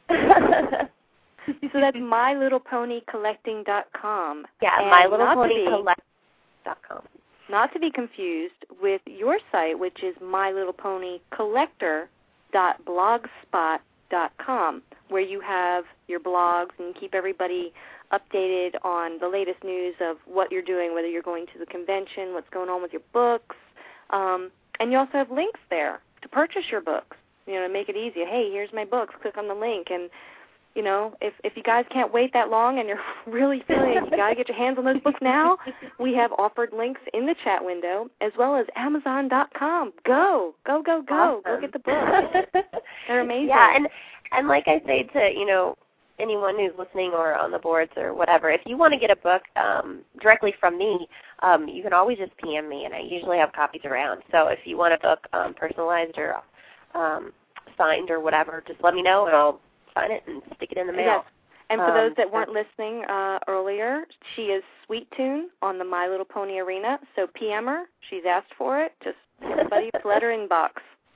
So that's My Little Pony Collecting dot com. Yeah, and My Little Pony be, Collecting dot com. Not to be confused with your site, which is My Little Pony Collector dot blogspot dot com, where you have your blogs and keep everybody updated on the latest news of what you're doing, whether you're going to the convention, what's going on with your books. Um, and you also have links there to purchase your books, you know, to make it easier. Hey, here's my books. Click on the link. And, you know, if, if you guys can't wait that long and you're really feeling you got to get your hands on those books now, we have offered links in the chat window, as well as Amazon dot com. Go, go, go, go. Awesome. Go get the books. They're amazing. Yeah, and, and like I say to, you know, anyone who's listening or on the boards or whatever, if you want to get a book um, directly from me, um, you can always just P M me, and I usually have copies around. So if you want a book um, personalized or um, signed or whatever, just let me know, and I'll sign it and stick it in the mail. Yes. And for um, those that weren't listening uh, earlier, she is Sweet Tune on the My Little Pony Arena. So P M her. She's asked for it. Just everybody let her inbox.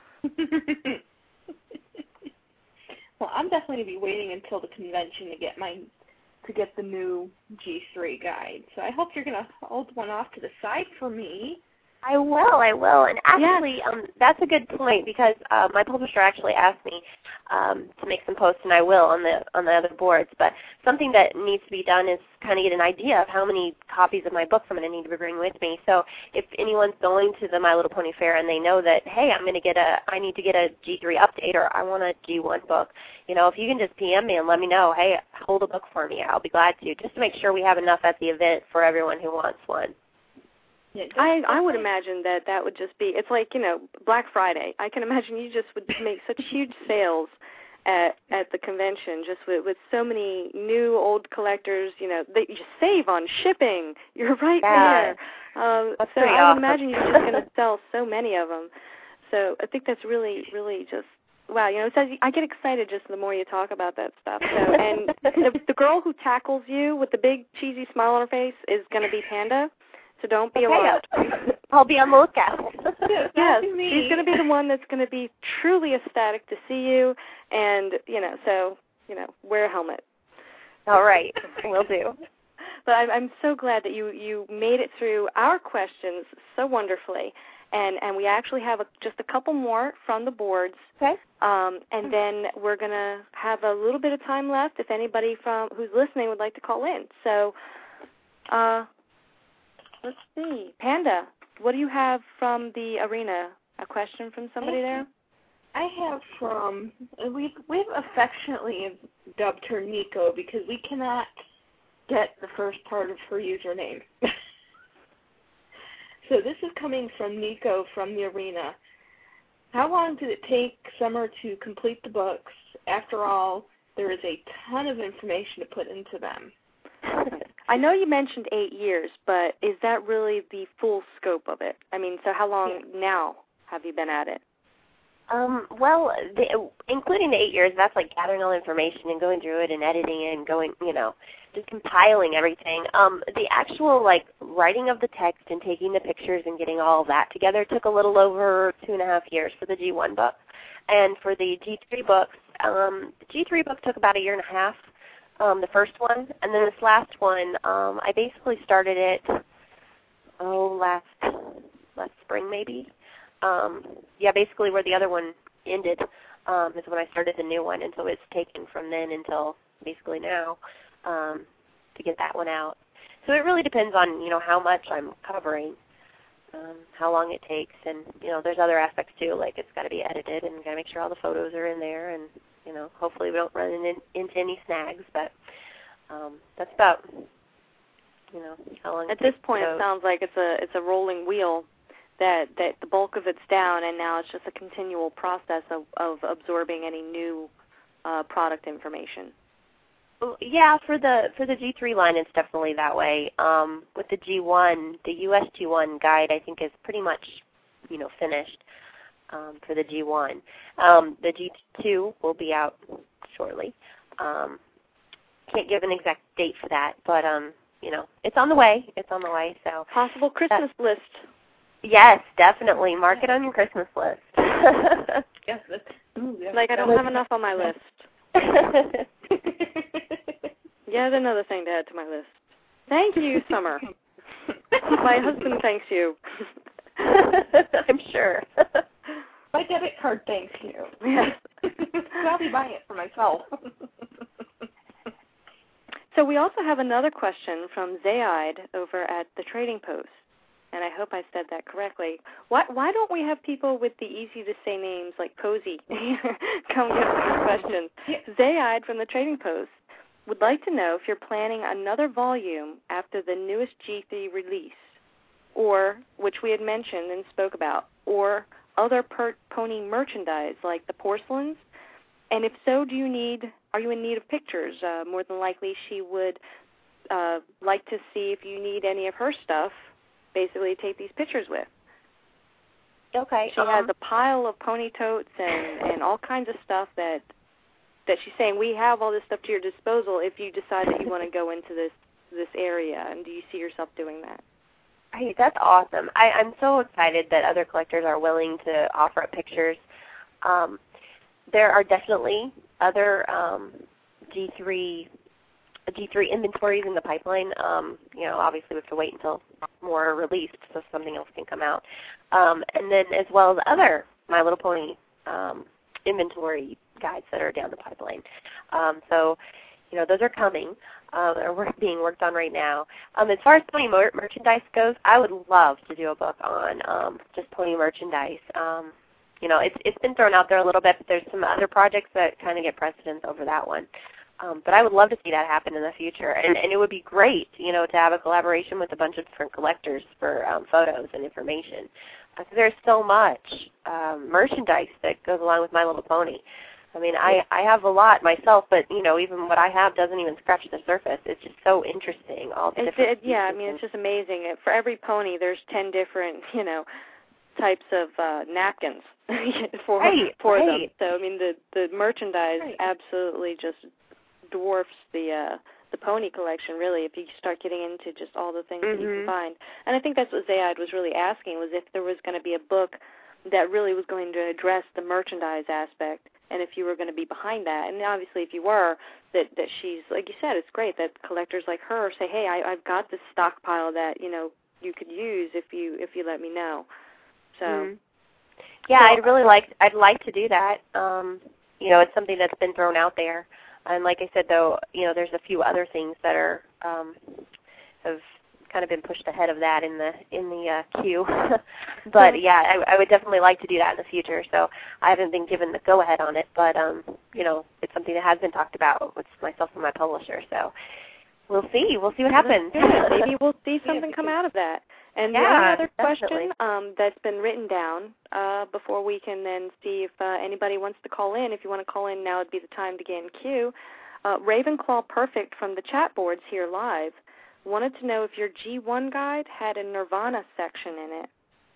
Well, I'm definitely going to be waiting until the convention to get my to get the new G three guide. So I hope you're going to hold one off to the side for me. I will, I will. And actually, yes. um, that's a good point because uh, my publisher actually asked me um, to make some posts, and I will on the on the other boards. But something that needs to be done is kind of get an idea of how many copies of my books I'm going to need to bring with me. So if anyone's going to the My Little Pony Fair and they know that, hey, I'm going to get a, I need to get a G three update, or I want a G one book, you know, if you can just P M me and let me know, hey, hold a book for me, I'll be glad to, just to make sure we have enough at the event for everyone who wants one. Yeah, I, I would imagine that that would just be, it's like, you know, Black Friday. I can imagine you just would make such huge sales at at the convention, just with, with so many new old collectors. You know, that you save on shipping. You're right yeah. there. Um, that's so I awesome. would imagine you're just going to sell so many of them. So I think that's really, really just wow. You know, it says I get excited just the more you talk about that stuff. So and the, the girl who tackles you with the big cheesy smile on her face is going to be Panda. So don't be okay. alarmed. I'll be on the lookout. Yes, she's going to be the one that's going to be truly ecstatic to see you, and you know, so you know, wear a helmet. All right, will do. But I'm, I'm so glad that you you made it through our questions so wonderfully, and and we actually have a, just a couple more from the boards. Okay. Um, and then we're going to have a little bit of time left if anybody from who's listening would like to call in. So, uh, let's see, Panda. What do you have from the arena? A question from somebody there? I have from, we've, we've affectionately dubbed her Nico because we cannot get the first part of her username. So this is coming from Nico from the arena. How long did it take Summer to complete the books? After all, there is a ton of information to put into them. I know you mentioned eight years, but is that really the full scope of it? I mean, so how long yeah. now have you been at it? Um, well, the, including the eight years, that's like gathering all information and going through it and editing it and going, you know, just compiling everything. Um, the actual, like, writing of the text and taking the pictures and getting all of that together took a little over two and a half years for the G one book. And for the G three books, um, the G three book took about a year and a half. Um, the first one, and then this last one, um, I basically started it, oh, last last spring maybe. Um, yeah, basically where the other one ended um, is when I started the new one, and so it's taken from then until basically now um, to get that one out. So it really depends on, you know, how much I'm covering, um, how long it takes, and, you know, there's other aspects too, like it's got to be edited and got to make sure all the photos are in there, and you know, hopefully we don't run in, into any snags, but um, that's about, you know, how long. At this point, it sounds like it's a it's a rolling wheel that that the bulk of it's down, and now it's just a continual process of, of absorbing any new uh, product information. Well, yeah, for the for the G three line, it's definitely that way. Um, with the G one, the U S G one guide, I think, is pretty much, you know, finished. Um, for the G one. Um, the G two will be out shortly. Um, can't give an exact date for that, but um, you know, it's on the way. It's on the way. So possible Christmas that, list. Yes, definitely. Mark it on your Christmas list. Yes, ooh, yes, like I don't have enough on my list. Yet another thing to add to my list. Thank you, Summer. My husband thanks you. I'm sure. My debit card thanks you. Yes. I'll be buying it for myself. So we also have another question from Zaid over at the Trading Post, and I hope I said that correctly. Why, why don't we have people with the easy-to-say names like Posey come give us these questions? Zaid from the Trading Post would like to know if you're planning another volume after the newest G three release, or, which we had mentioned and spoke about, or other per- pony merchandise like the porcelains? And if so, do you need, are you in need of pictures? Uh, more than likely she would uh, like to see if you need any of her stuff, basically take these pictures with. Okay. She um, has a pile of pony totes and, and all kinds of stuff that that she's saying, we have all this stuff to your disposal if you decide that you want to go into this, this area. And do you see yourself doing that? Hey, that's awesome. I, I'm so excited that other collectors are willing to offer up pictures. Um, there are definitely other um, G three G three inventories in the pipeline. Um, you know, obviously we have to wait until more are released so something else can come out. Um, and then as well as other My Little Pony um, inventory guides that are down the pipeline. Um, so, you know, those are coming. Um, are work, being worked on right now. Um, as far as pony mer- merchandise goes, I would love to do a book on um, just pony merchandise. Um, you know, it's it's been thrown out there a little bit, but there's some other projects that kind of get precedence over that one. Um, but I would love to see that happen in the future, and, and it would be great, you know, to have a collaboration with a bunch of different collectors for um, photos and information. Uh, there's so much um, merchandise that goes along with My Little Pony. I mean, I, I have a lot myself, but, you know, even what I have doesn't even scratch the surface. It's just so interesting, all the it's, different it, Yeah, I mean, it's just amazing. For every pony, there's ten different, you know, types of uh, napkins for right, for right. them. So, I mean, the, the merchandise right. absolutely just dwarfs the uh, the pony collection, really, if you start getting into just all the things mm-hmm. that you can find. And I think that's what Zayad was really asking, was if there was going to be a book that really was going to address the merchandise aspect, and if you were going to be behind that. And obviously, if you were, that, that she's, like you said, it's great that collectors like her say, hey, I, I've got this stockpile that, you know, you could use if you if you let me know. So, mm-hmm. yeah, so, I'd really like I'd like to do that. Um, you know, it's something that's been thrown out there, and like I said, though, you know, there's a few other things that are um, have kind of been pushed ahead of that in the in the uh, queue. But yeah, I, I would definitely like to do that in the future. So I haven't been given the go ahead on it, but um, you know, it's something that has been talked about with myself and my publisher. So we'll see. We'll see what happens. Maybe we'll see something come out of that. And yeah, the only other definitely. question um, that's been written down uh, before we can then see if uh, anybody wants to call in. If you want to call in, now would be the time to get in queue. Uh, Ravenclaw Perfect from the chat boards here live wanted to know if your G one guide had a Nirvana section in it.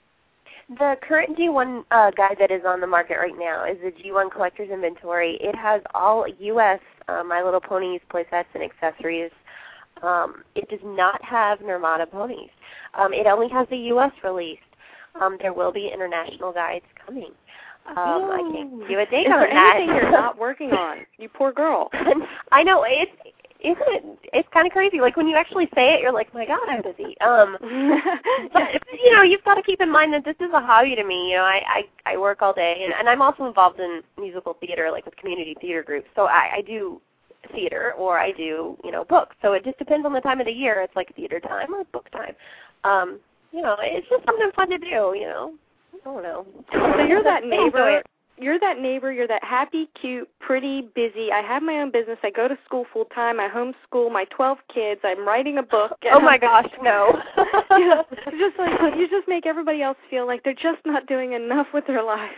The current G one uh, guide that is on the market right now is the G one Collector's Inventory. It has all U S Uh, My Little Ponies playsets and accessories. Um, it does not have Nirvana ponies. Um, it only has the U S released. Um, there will be international guides coming. Um, I can't give you a date Is on there that. anything you're not working on? You poor girl. I know. It's isn't it? It's kind of crazy. Like when you actually say it, you're like, my God, I'm busy. Um, but you know, you've got to keep in mind that this is a hobby to me. You know, I I, I work all day, and, and I'm also involved in musical theater, like with community theater groups. So I, I do theater or I do you know books. So it just depends on the time of the year. It's like theater time or book time. Um, you know, it's just something fun to do. You know, I don't know. So you're that neighbor. You're that neighbor, you're that happy, cute, pretty, busy. I have my own business. I go to school full time. I homeschool my twelve kids. I'm writing a book. Oh my gosh, no. Yeah, just like you just make everybody else feel like they're just not doing enough with their lives.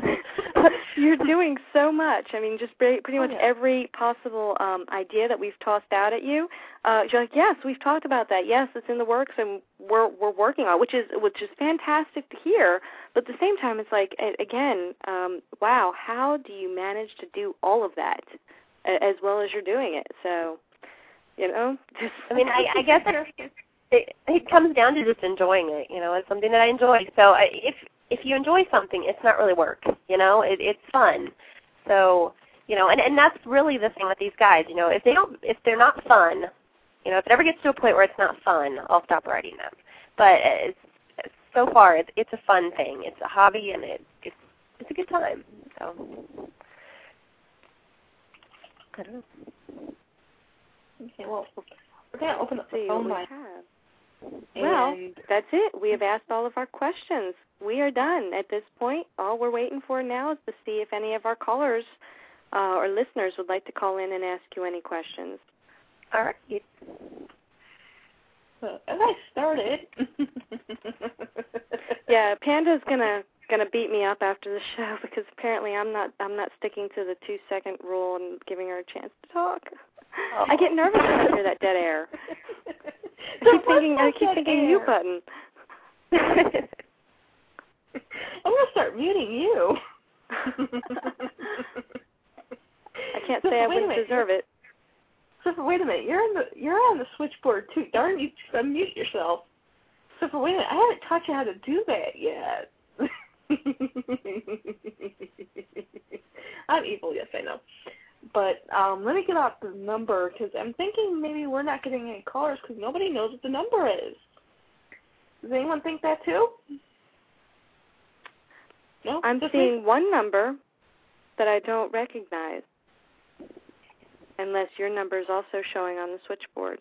You're doing so much. I mean, just pretty, pretty much oh, yeah. every possible um, idea that we've tossed out at you. Uh, you're like, yes, we've talked about that. Yes, it's in the works, and we're we're working on it, which is which is fantastic to hear. But at the same time, it's like, again, um, wow, how do you manage to do all of that as well as you're doing it? So, you know, just I mean, I, I guess it, it, it comes down to just enjoying it. You know, it's something that I enjoy. So I, if if you enjoy something, it's not really work. You know, it, it's fun. So, you know, and, and that's really the thing with these guys. You know, if they don't, if they're not fun, you know, if it ever gets to a point where it's not fun, I'll stop writing them. But it's, so far, it's it's a fun thing. It's a hobby, and it, it's it's a good time. So, I don't know. Okay, well, we're going to open up the phone line. Well, that's it. We have asked all of our questions. We are done at this point. All we're waiting for now is to see if any of our callers uh, or listeners would like to call in and ask you any questions. All right. So, as I started. Yeah, Panda's gonna gonna beat me up after the show because apparently I'm not I'm not sticking to the two second rule and giving her a chance to talk. Oh. I get nervous when I hear that dead air. I keep thinking I keep thinking mute button. I'm gonna start muting you. I can't say I wouldn't deserve it. So wait a minute, you're on the you're on the switchboard too. Darn you, unmute yourself. So for wait a minute, I haven't taught you how to do that yet. I'm evil, yes I know. But um, let me get off the number because I'm thinking maybe we're not getting any callers because nobody knows what the number is. Does anyone think that too? No. I'm seeing one number that I don't recognize. Unless your number is also showing on the switchboard.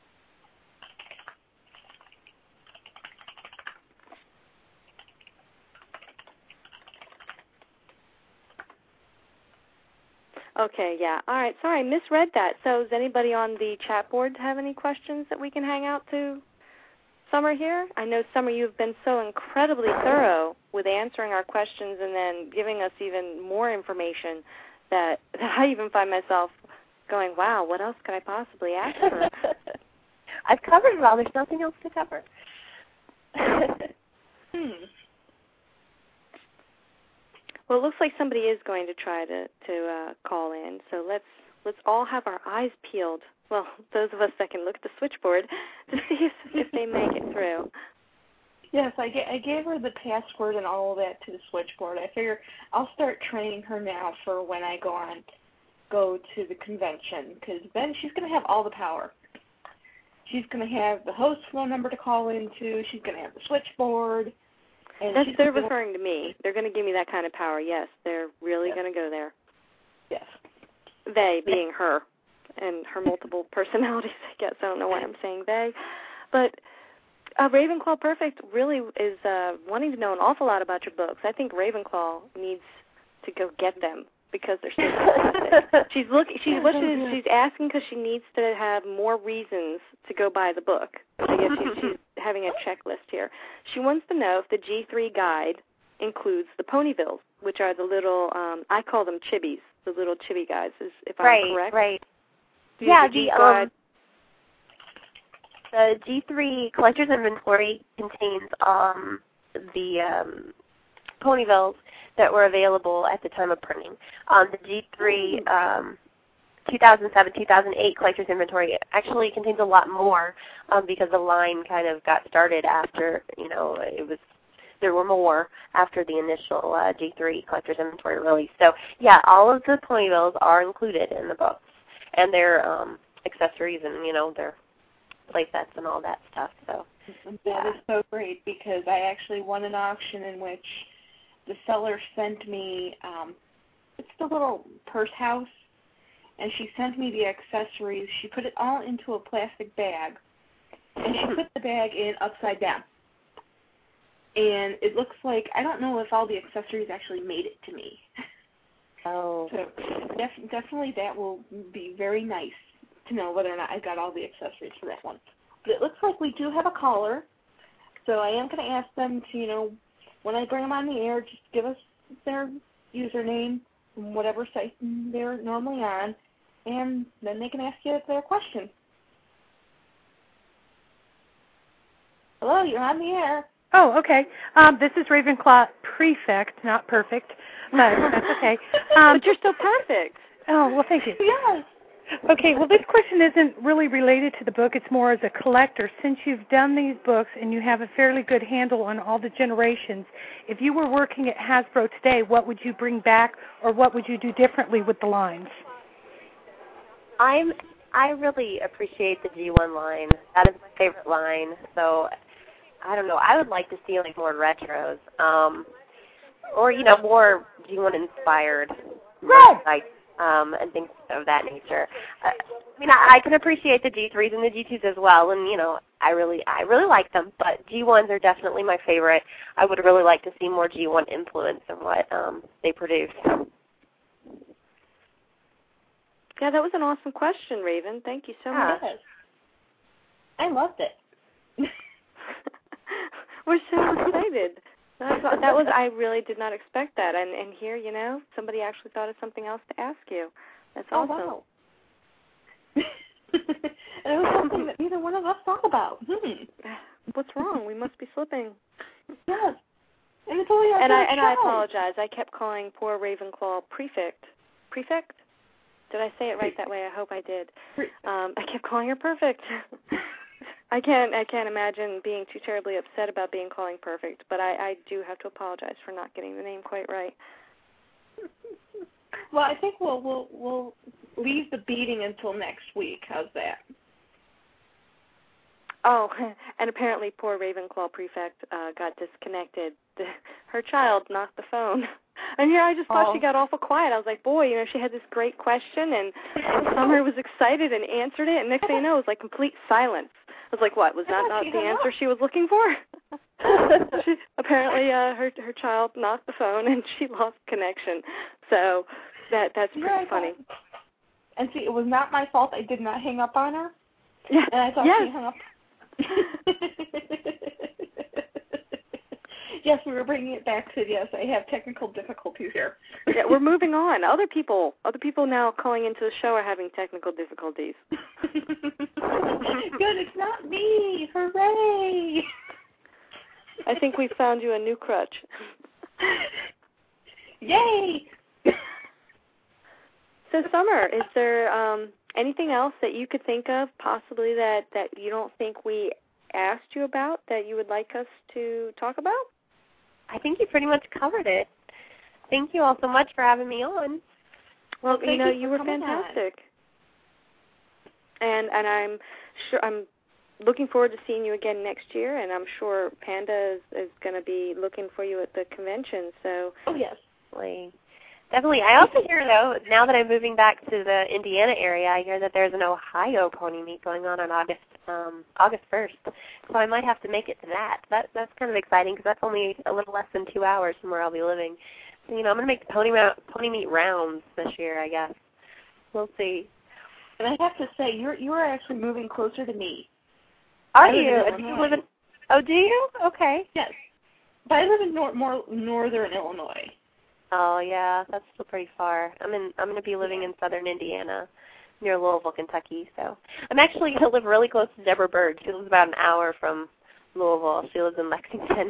Okay, yeah. All right, sorry, I misread that. So does anybody on the chat board have any questions that we can hang out to Summer here? I know, Summer, you've been so incredibly thorough with answering our questions and then giving us even more information that, that I even find myself going, wow, what else could I possibly ask her? I've covered it all. There's nothing else to cover. hmm. Well, it looks like somebody is going to try to to uh, call in. So let's let's all have our eyes peeled. Well, those of us that can look at the switchboard to see if, if they make it through. Yes, I, ga- I gave her the password and all of that to the switchboard. I figure I'll start training her now for when I go on, go to the convention, because then she's going to have all the power. She's going to have the host phone number to call into. She's going to have the switchboard. And That's, she's they're gonna... referring to me. They're going to give me that kind of power, yes. They're really yes. going to go there. Yes. They being her and her multiple personalities, I guess. I don't know why I'm saying they. But uh, Ravenclaw Perfect really is uh, wanting to know an awful lot about your books. I think Ravenclaw needs to go get them because they're so fantastic. She's looking. She's what she's, she's asking because she needs to have more reasons to go buy the book. I guess she's, she's having a checklist here. She wants to know if the G three guide includes the Ponyvilles, which are the little. Um, I call them chibis, the little chibi guys. Is if right, I'm correct? Right. Do yeah. The, the um. The G three Collector's Inventory contains um the um Ponyvilles that were available at the time of printing. Um, the G three um, two thousand seven two thousand eight Collector's Inventory actually contains a lot more um, because the line kind of got started after, you know, it was, there were more after the initial uh, G three Collector's Inventory release. So, yeah, all of the Ponyvilles are included in the books, and their um, accessories and, you know, their play sets and all that stuff. So That yeah. is so great because I actually won an auction in which the seller sent me, um, it's the little purse house, and she sent me the accessories. She put it all into a plastic bag, and she put the bag in upside down. And it looks like, I don't know if all the accessories actually made it to me. Oh. So def- definitely that will be very nice to know whether or not I got all the accessories for that one. But it looks like we do have a caller, so I am going to ask them to, you know, when I bring them on the air, just give us their username from whatever site they're normally on, and then they can ask you their question. Hello, you're on the air. Oh, okay. Um, this is Ravenclaw Prefect, not perfect, but that's okay. Um, but you're still perfect. Oh, well, thank you. Yes. Okay, well, this question isn't really related to the book. It's more as a collector. Since you've done these books and you have a fairly good handle on all the generations, if you were working at Hasbro today, what would you bring back or what would you do differently with the lines? I'm, I really appreciate the G one line. That is my favorite line. So, I don't know. I would like to see like more retros, um, or, you know, more G one inspired merchandise. Um, and things of that nature. Uh, I mean, I, I can appreciate the G threes and the G twos as well, and you know, I really, I really like them. But G ones are definitely my favorite. I would really like to see more G one influence in what um, they produce. Yeah, that was an awesome question, Raven. Thank you so Yeah. much. I loved it. We're so excited. That's, that was, I really did not expect that. And, and here, you know, somebody actually thought of something else to ask you. That's oh, awesome. Wow. And it was something that neither one of us thought about. Hmm. What's wrong? We must be slipping. Yes. And it's only our And I third and I show. apologize. I kept calling poor Ravenclaw Prefect. Prefect? Did I say it right that way? I hope I did. Um, I kept calling her Perfect. I can't I can't imagine being too terribly upset about being calling perfect, but I, I do have to apologize for not getting the name quite right. Well, I think we'll we'll we'll leave the beating until next week. How's that? Oh, and apparently poor Ravenclaw Prefect uh, got disconnected. The, her child knocked the phone. And yeah, I just thought oh. she got awful quiet. I was like, boy, you know, she had this great question, and, and Summer was excited and answered it, and next thing you know, it was like complete silence. I was like, what, was that not the answer up. she was looking for? she, apparently uh, her her child knocked the phone, and she lost connection. So that that's pretty yeah, funny. Thought, and see, it was not my fault. I did not hang up on her. Yeah. And I thought yes. she hung up. Yes, we were bringing it back to, yes, I have technical difficulties here. Yeah, we're moving on. Other people, other people now calling into the show are having technical difficulties. Good, it's not me. Hooray! I think we found you a new crutch. Yay! So, Summer, is there um, anything else that you could think of, possibly that, that you don't think we asked you about, that you would like us to talk about? I think you pretty much covered it. Thank you all so much for having me on. Well, well you know, you you were fantastic. On. And and I'm sure I'm looking forward to seeing you again next year, and I'm sure Panda is, is going to be looking for you at the convention. So, oh yes, definitely. Definitely. I also hear, though, now that I'm moving back to the Indiana area, I hear that there's an Ohio pony meet going on on August um, August first. So I might have to make it to that. That that's kind of exciting because that's only a little less than two hours from where I'll be living. So, you know, I'm going to make the pony, pony meet rounds this year, I guess. We'll see. And I have to say, you're you're actually moving closer to me. Are I you? Do you live in? Oh, do you? Okay. Yes. But I live in nor- more northern Illinois. Oh yeah, that's still pretty far. I'm in. I'm going to be living in southern Indiana, near Louisville, Kentucky. So I'm actually going to live really close to Deborah Bird. She lives about an hour from Louisville. She lives in Lexington.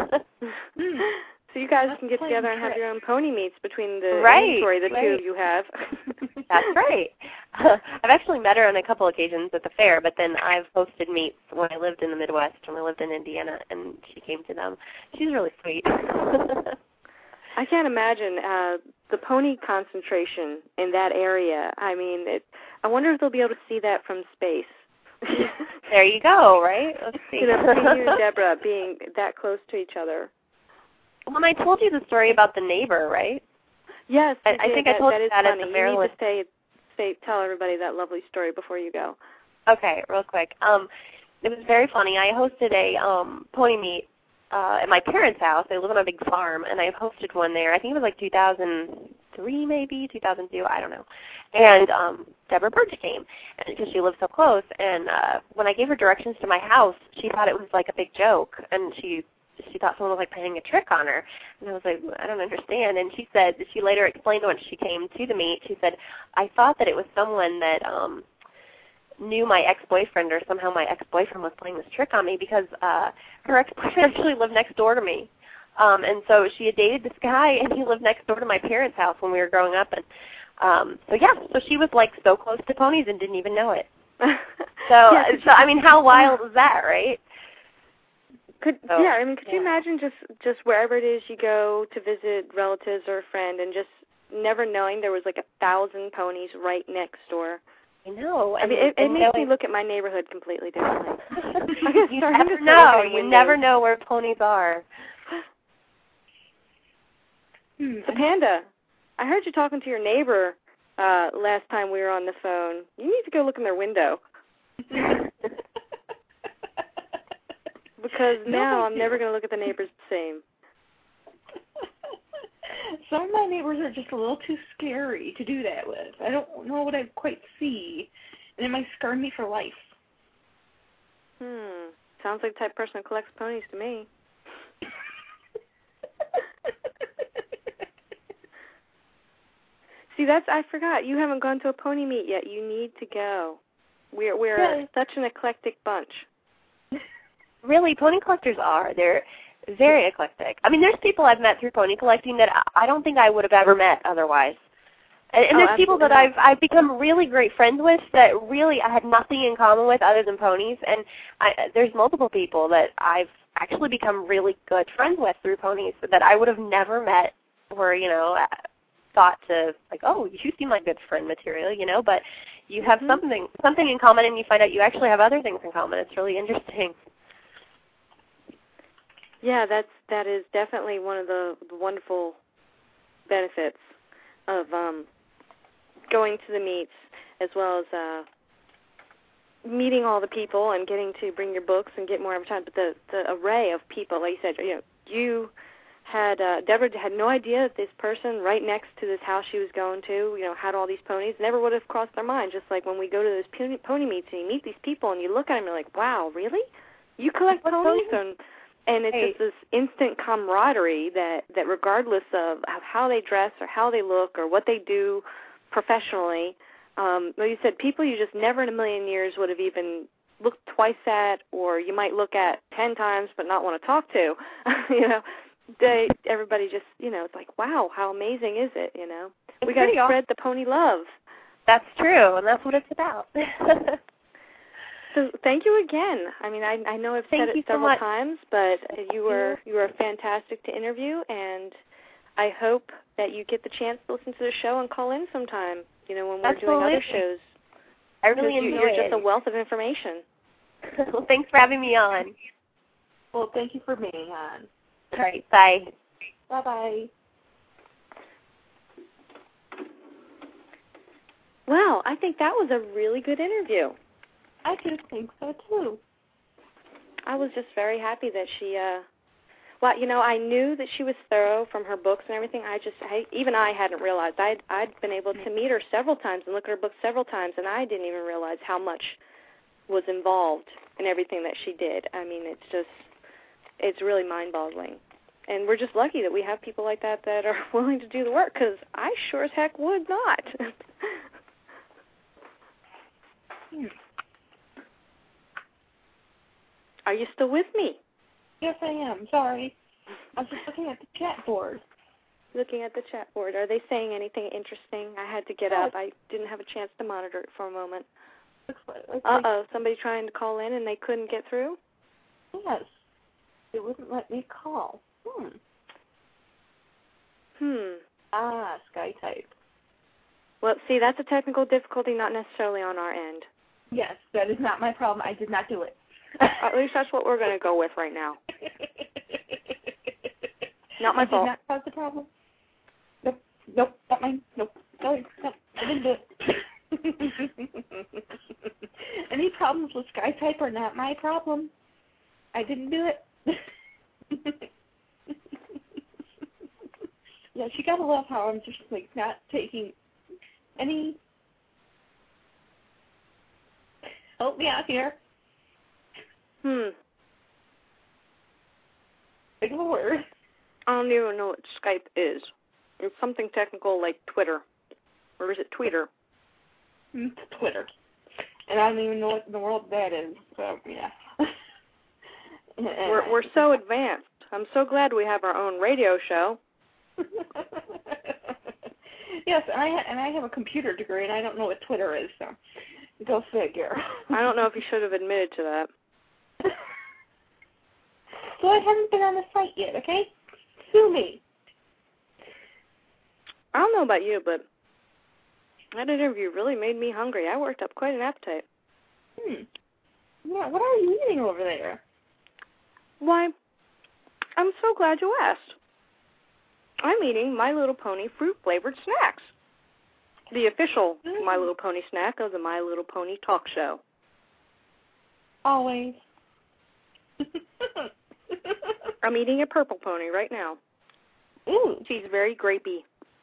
So you guys can get together and have your own pony meets between the right, inventory the right. two of you have. That's right. I've actually met her on a couple occasions at the fair, but then I've hosted meets when I lived in the Midwest, when I lived in Indiana, and she came to them. She's really sweet. I can't imagine uh, the pony concentration in that area. I mean, it, I wonder if they'll be able to see that from space. There you go, right? Let's see. You know, between you and Deborah being that close to each other. Well, I told you the story about the neighbor, right? Yes, I, I think that, I told that you is that funny. at the You need Maryland. to stay, stay, tell everybody that lovely story before you go. Okay, real quick. Um, it was very funny. I hosted a um, pony meet uh, at my parents' house. They live on a big farm, and I hosted one there. I think it was like two thousand three, maybe two thousand two. I don't know. And um, Deborah Birch came because she lived so close. And uh, when I gave her directions to my house, she thought it was like a big joke, and she she thought someone was like playing a trick on her. And I was like, I don't understand. And she said, she later explained when she came to the meet, she said, I thought that it was someone that um, knew my ex-boyfriend, or somehow my ex-boyfriend was playing this trick on me, because uh, her ex-boyfriend actually lived next door to me. Um, and so she had dated this guy, and he lived next door to my parents' house when we were growing up. And um, so, yeah, so she was like so close to ponies and didn't even know it. So, yeah, so I mean, how wild is that, right? Could so, yeah, I mean, could yeah. you imagine just, just wherever it is you go to visit relatives or a friend and just never knowing there was like a thousand ponies right next door? I know. I mean, it, it makes knowing... me look at my neighborhood completely differently. You never know. You never know where ponies are. Hmm. So, Panda, I heard you talking to your neighbor uh, last time we were on the phone. You need to go look in their window. Because now no, I'm never going to look at the neighbors the same. Some of my neighbors are just a little too scary to do that with. I don't know what I quite see, and it might scar me for life. Hmm. Sounds like the type of person who collects ponies to me. See, that's I forgot. You haven't gone to a pony meet yet. You need to go. We're we're yeah. such an eclectic bunch. Really, pony collectors are. They're very eclectic. I mean, there's people I've met through pony collecting that I don't think I would have ever met otherwise. And, and oh, there's people that I've I've become really great friends with that really I had nothing in common with other than ponies. And I, there's multiple people that I've actually become really good friends with through ponies that I would have never met or, you know, thought to, like, oh, you seem like good friend material, you know, but you have mm-hmm. something something in common and you find out you actually have other things in common. It's really interesting. Yeah, that's that is definitely one of the wonderful benefits of um, going to the meets, as well as uh, meeting all the people and getting to bring your books and get more every time. But the, the array of people, like you said, you know, you had uh, Deborah had no idea that this person right next to this house she was going to, you know, had all these ponies. Never would have crossed their mind. Just like when we go to those pony, pony meets and you meet these people and you look at them, you're like, wow, really? You collect ponies? And And it's Hey. just this instant camaraderie that, that regardless of, of how they dress or how they look or what they do professionally, um, like you said, people you just never in a million years would have even looked twice at, or you might look at ten times but not want to talk to. you know, they, everybody just, you know, it's like, wow, how amazing is it, you know? It's we got to pretty spread the pony love. That's true, and that's what it's about. So thank you again. I mean, I, I know I've Thank said you it so several much. times, but you were you were fantastic to interview, and I hope that you get the chance to listen to the show and call in sometime. You know, when we're Absolutely. doing other shows. I really you, enjoy You're it. just a wealth of information. Well, thanks for having me on. Well, thank you for being on. All right, bye. Bye-bye. Well, I think that was a really good interview. I do think so, too. I was just very happy that she, uh, well, you know, I knew that she was thorough from her books and everything. I just, I, even I hadn't realized. I'd, I'd been able to meet her several times and look at her books several times, and I didn't even realize how much was involved in everything that she did. I mean, it's just, it's really mind-boggling. And we're just lucky that we have people like that that are willing to do the work, because I sure as heck would not. Hmm. Are you still with me? Yes, I am. Sorry. I was just looking at the chat board. Looking at the chat board. Are they saying anything interesting? I had to get Oh. up. I didn't have a chance to monitor it for a moment. Looks like, looks like, Uh-oh, somebody trying to call in and they couldn't get through? yes. It wouldn't let me call. Hmm. Hmm. Ah, SkyType. Well, see, that's a technical difficulty, not necessarily on our end. Yes, that is not my problem. I did not do it. At least that's what we're going to go with right now. Not my I fault. did not cause the problem. Nope. Nope. Not mine. Nope. Sorry. Nope. I didn't do it. Any problems with SkyType are not my problem. I didn't do it. Yeah, you gotta love how I'm just like not taking any. Help me out here. Hmm. Think of a word. I don't even know what Skype is. It's something technical like Twitter. Or is it Tweeter? It's Twitter. And I don't even know what in the world that is. So, yeah. We're, we're so advanced. I'm so glad we have our own radio show. Yes, and I ha- and I have a computer degree, and I don't know what Twitter is, so go figure. I don't know if you should have admitted to that. So I haven't been on the site yet, okay? Sue me. I don't know about you, but that interview really made me hungry. I worked up quite an appetite. Hmm. Yeah, what are you eating over there? Why, I'm so glad you asked. I'm eating My Little Pony fruit-flavored snacks, the official Mm. My Little Pony snack of the My Little Pony talk show. Always. I'm eating a purple pony right now. Ooh. She's very grapey.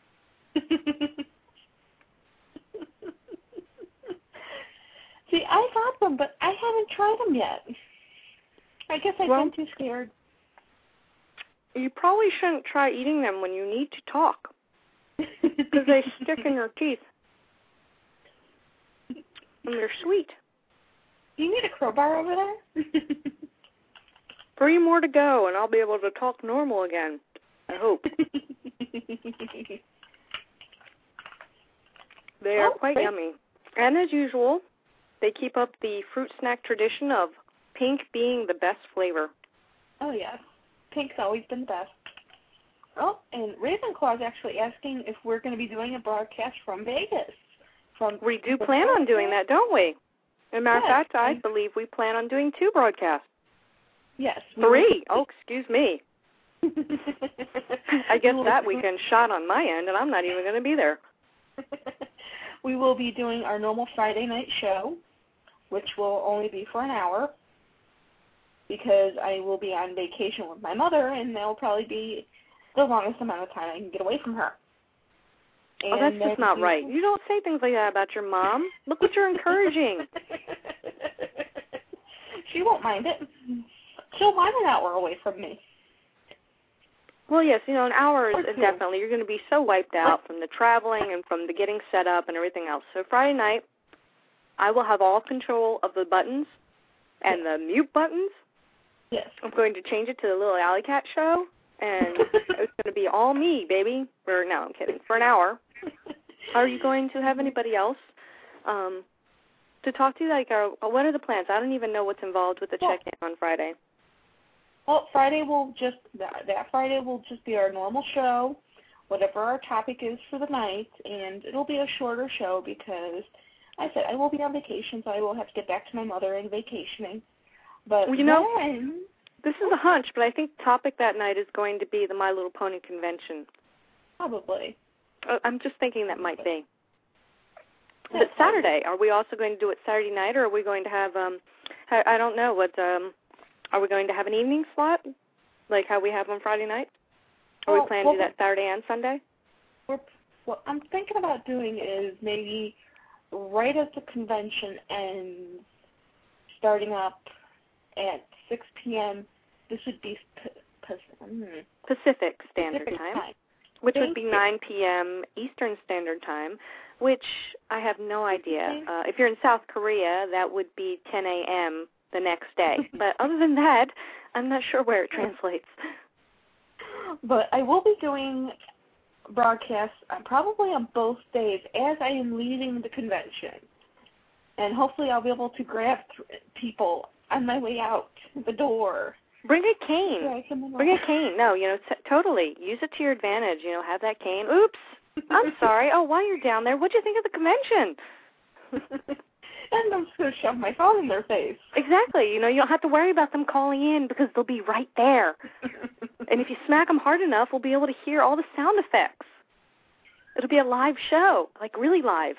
See, I got them, but I haven't tried them yet. I guess I've Well, been too scared. You probably shouldn't try eating them when you need to talk, because they stick in your teeth. And they're sweet. Do you need a crowbar over there? Three more to go, and I'll be able to talk normal again. I hope. They are Oh, quite great. yummy. And as usual, they keep up the fruit snack tradition of pink being the best flavor. Oh, yes. Pink's always been the best. Oh, and Ravenclaw's actually asking if we're going to be doing a broadcast from Vegas. From We do plan on doing that, don't we? As a matter of Yes, fact, I I- believe we plan on doing two broadcasts. Yes. we Three. Oh, excuse me. will- I guess will- that weekend shot on my end, and I'm not even going to be there. We will be doing our normal Friday night show, which will only be for an hour, because I will be on vacation with my mother, and that will probably be the longest amount of time I can get away from her. Oh, that's And just then not we- right. You don't say things like that about your mom. Look what you're encouraging. She won't mind it. Still, I'm an hour away from me. Well, yes, you know, an hour is Or two. definitely, you're going to be so wiped out from the traveling and from the getting set up and everything else. So Friday night, I will have all control of the buttons and the mute buttons. Yes. I'm going to change it to the Little Alley Cat show, and it's going to be all me, baby. For, no, I'm kidding. For an hour. Are you going to have anybody else um, to talk to? Like, are, what are the plans? I don't even know what's involved with the Well, check-in on Friday. Well, Friday will just that, that Friday will just be our normal show, whatever our topic is for the night, and it'll be a shorter show because I said I will be on vacation, so I will have to get back to my mother and vacationing. But well, you know, then, this is a hunch, but I think the topic that night is going to be the My Little Pony convention. Probably. I'm just thinking that might be. That's But Saturday, are we also going to do it Saturday night, or are we going to have? Um, I don't know what. Um, Are we going to have an evening slot, like how we have on Friday night? Are well, we planning well, to do that Saturday and Sunday? We're, what I'm thinking about doing is maybe right as the convention ends, starting up at six p.m. This would be p- p- hmm, Pacific Standard Pacific Time, time. which Thank would be you. nine p.m. Eastern Standard Time, which I have no idea. Uh, if you're in South Korea, that would be ten a.m. the next day. But other than that, I'm not sure where it translates. But I will be doing broadcasts uh, probably on both days as I am leaving the convention. And hopefully I'll be able to grab th- people on my way out the door. Bring a cane. Bring a cane. No, you know, t- totally. Use it to your advantage. You know, have that cane. Oops. I'm sorry. Oh, while you're down there, what'd you think of the convention? And I'm just going to shove my phone in their face. Exactly. You know, you don't have to worry about them calling in because they'll be right there. And if you smack them hard enough, we'll be able to hear all the sound effects. It'll be a live show, like really live.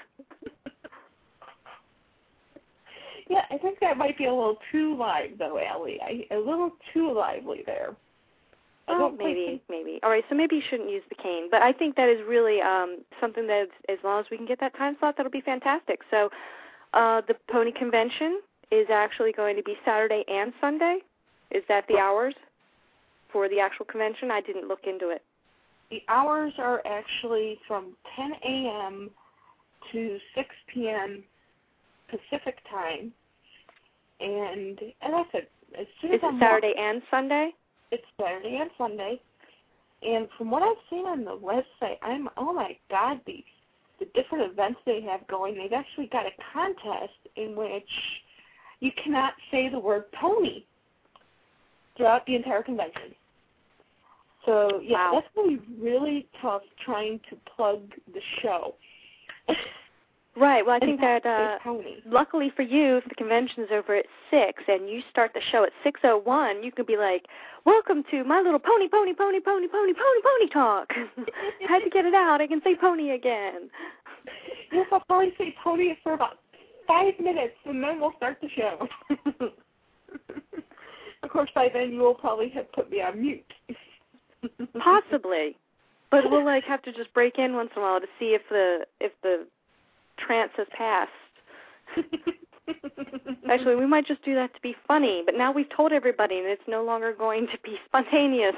Yeah, I think that might be a little too live, though, Allie. I, a little too lively there. Oh, maybe, think... maybe. All right, so maybe you shouldn't use the cane. But I think that is really um, something that, as long as we can get that time slot, that'll be fantastic. So uh, the Pony Convention is actually going to be Saturday and Sunday. Is that the hours for the actual convention? I didn't look into it. The hours are actually from ten a.m. to six p.m. Pacific time. And as I said, as soon as Is it I'm Saturday and Sunday? It's Saturday and Sunday. And from what I've seen on the website, I'm, oh my God, the, the different events they have going, they've actually got a contest in which you cannot say the word pony throughout the entire convention. So, yeah, wow. That's going to be really tough trying to plug the show. Right. Well, I think that uh, luckily for you, if the convention's over at six and you start the show at six oh one, you could be like, welcome to My Little Pony, Pony, Pony, Pony, Pony, Pony, Pony Talk. Had to get it out. I can say pony again. Yes, I'll probably say pony for about five minutes, and then we'll start the show. Of course, by then you will probably have put me on mute. Possibly. But we'll, like, have to just break in once in a while to see if the if the trance has passed. Actually, we might just do that to be funny, but now we've told everybody and it's no longer going to be spontaneous.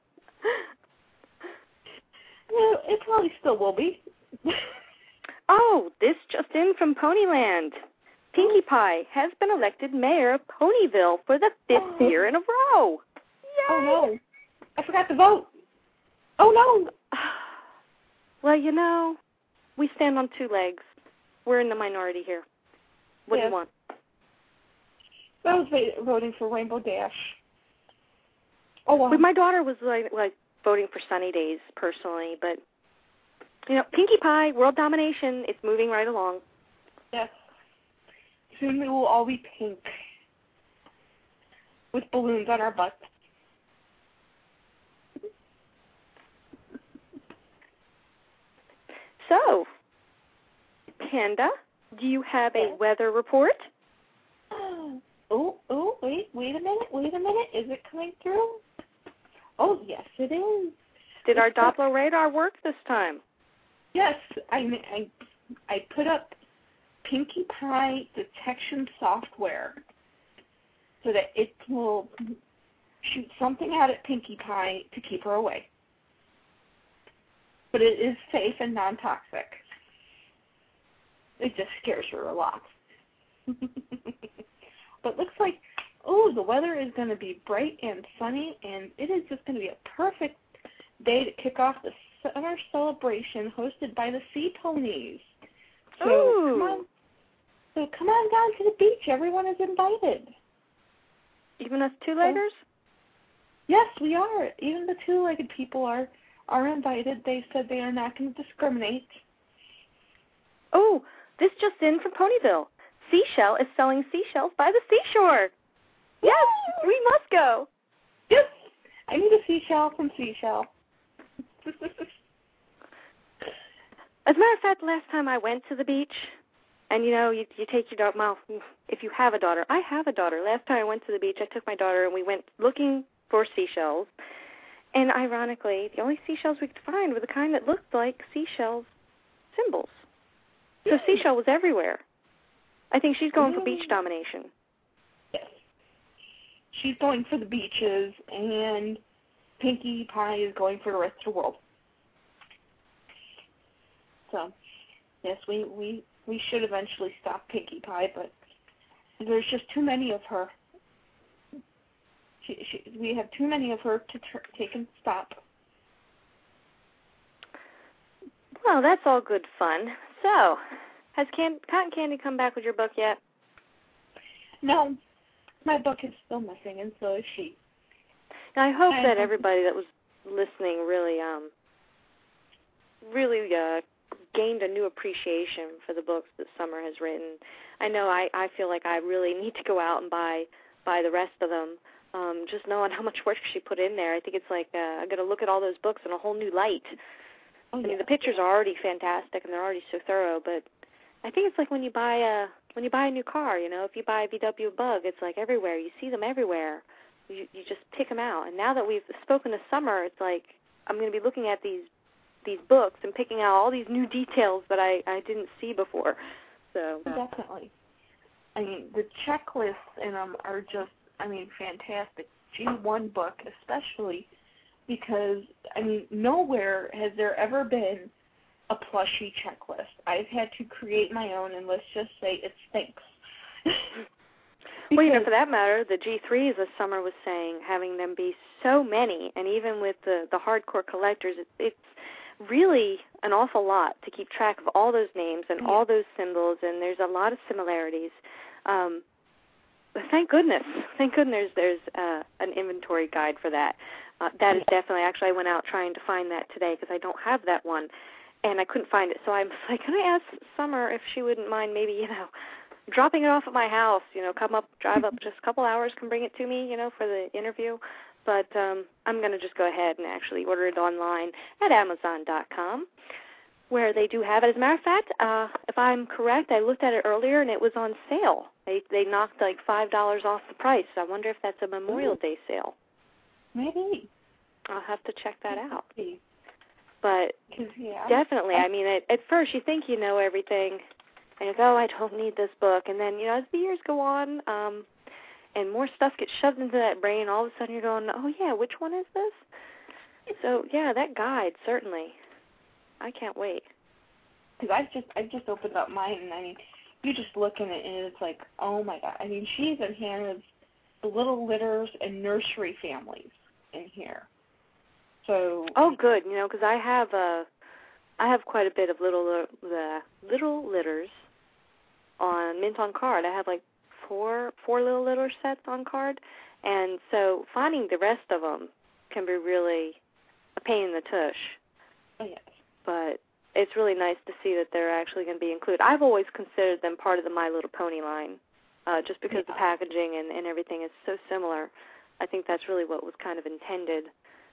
Well, it probably still will be. Oh, this just in from Ponyland. Pinkie Pie has been elected mayor of Ponyville for the fifth oh. year in a row. Yay! Oh, no. I forgot to vote. Oh, no. Well, you know, we stand on two legs. We're in the minority here. What yes. do you want? I was voting for Rainbow Dash. Oh, wow. Well, my daughter was like, like voting for Sunny Days personally, but you know, Pinkie Pie, world domination, it's moving right along. Yes. Soon we will all be pink with balloons on our butts. So, Panda, do you have a weather report? Oh, oh, wait, wait a minute, wait a minute. Is it coming through? Oh, yes, it is. Did our Doppler radar work this time? Yes, I, I, I put up Pinkie Pie detection software so that it will shoot something out at Pinkie Pie to keep her away. But it is safe and non-toxic. It just scares her a lot. But looks like, oh, the weather is going to be bright and sunny, and it is just going to be a perfect day to kick off the summer celebration hosted by the Sea Ponies. So Ooh. come on, so come on down to the beach. Everyone is invited. Even us two-leggers? Yes, we are. Even the two-legged people are, are invited. They said they are not going to discriminate. Oh, this just in from Ponyville. Seashell is selling seashells by the seashore. Yes, we must go. Yes, I need a seashell from Seashell. As a matter of fact, last time I went to the beach, and, you know, you, you take your daughter, well, if you have a daughter. I have a daughter. Last time I went to the beach, I took my daughter, and we went looking for seashells. And ironically, the only seashells we could find were the kind that looked like seashells symbols. So seashell was everywhere. I think she's going for beach domination. Yes. She's going for the beaches, and Pinkie Pie is going for the rest of the world. So, yes, we, we, we should eventually stop Pinkie Pie, but there's just too many of her. She, she, we have too many of her to tr- take and stop. Well, that's all good fun. So, has Can- Cotton Candy come back with your book yet? No, my book is still missing, and so is she. Now, I hope I that hope- everybody that was listening really, um, really uh, gained a new appreciation for the books that Summer has written. I know I, I feel like I really need to go out and buy buy the rest of them. Um, just knowing how much work she put in there, I think it's like uh, I'm going to look at all those books in a whole new light. Oh, I mean, yeah. the pictures are already fantastic and they're already so thorough, but I think it's like when you buy a when you buy a new car. You know, if you buy a V W Bug, it's like everywhere. You see them everywhere. You you just pick them out. And now that we've spoken to Summer, it's like I'm going to be looking at these these books and picking out all these new details that I, I didn't see before. So Definitely. I mean, the checklists in them are just, I mean, fantastic. G one book especially because, I mean, nowhere has there ever been a plushie checklist. I've had to create my own, and let's just say it stinks. Well, you know, for that matter, the G threes, as Summer was saying, having them be so many, and even with the, the hardcore collectors, it, it's really an awful lot to keep track of all those names and yeah. all those symbols, and there's a lot of similarities. Um, but thank goodness, thank goodness there's uh, an inventory guide for that. Uh, that is definitely, actually, I went out trying to find that today because I don't have that one, and I couldn't find it. So I'm like, can I ask Summer if she wouldn't mind maybe, you know, dropping it off at my house, you know, come up, drive up just a couple hours, can bring it to me, you know, for the interview. But um, I'm going to just go ahead and actually order it online at Amazon dot com, where they do have it. As a matter of fact, uh, if I'm correct, I looked at it earlier, and it was on sale. They they knocked like five dollars off the price. I wonder if that's a Memorial Day sale. Maybe. I'll have to check that out. Maybe. But yeah, definitely, I, I mean, at, at first you think you know everything, and you go, oh, I don't need this book. And then, you know, as the years go on, um, and more stuff gets shoved into that brain, all of a sudden you're going, oh, yeah, which one is this? So, yeah, that guide, certainly. I can't wait. Because I've just, I've just opened up mine, and I mean, you just look in it, and it's like, oh, my God. I mean, she even has the little litters and nursery families in here. So. Oh, good, you know, because I have a, I have quite a bit of little, the little litters on Mint on card. I have like four, four little litter sets on card, and so finding the rest of them can be really a pain in the tush. Oh, yes. But it's really nice to see that they're actually going to be included. I've always considered them part of the My Little Pony line, uh, just because yeah. the packaging and, and everything is so similar. I think that's really what was kind of intended.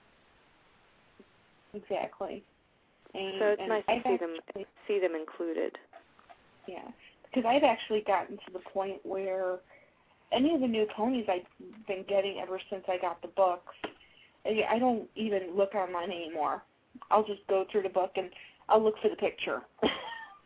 Exactly. And, so it's nice to I've see actually, them see them included. Yeah, because I've actually gotten to the point where any of the new ponies I've been getting ever since I got the books, I don't even look online anymore. I'll just go through the book and I'll look for the picture.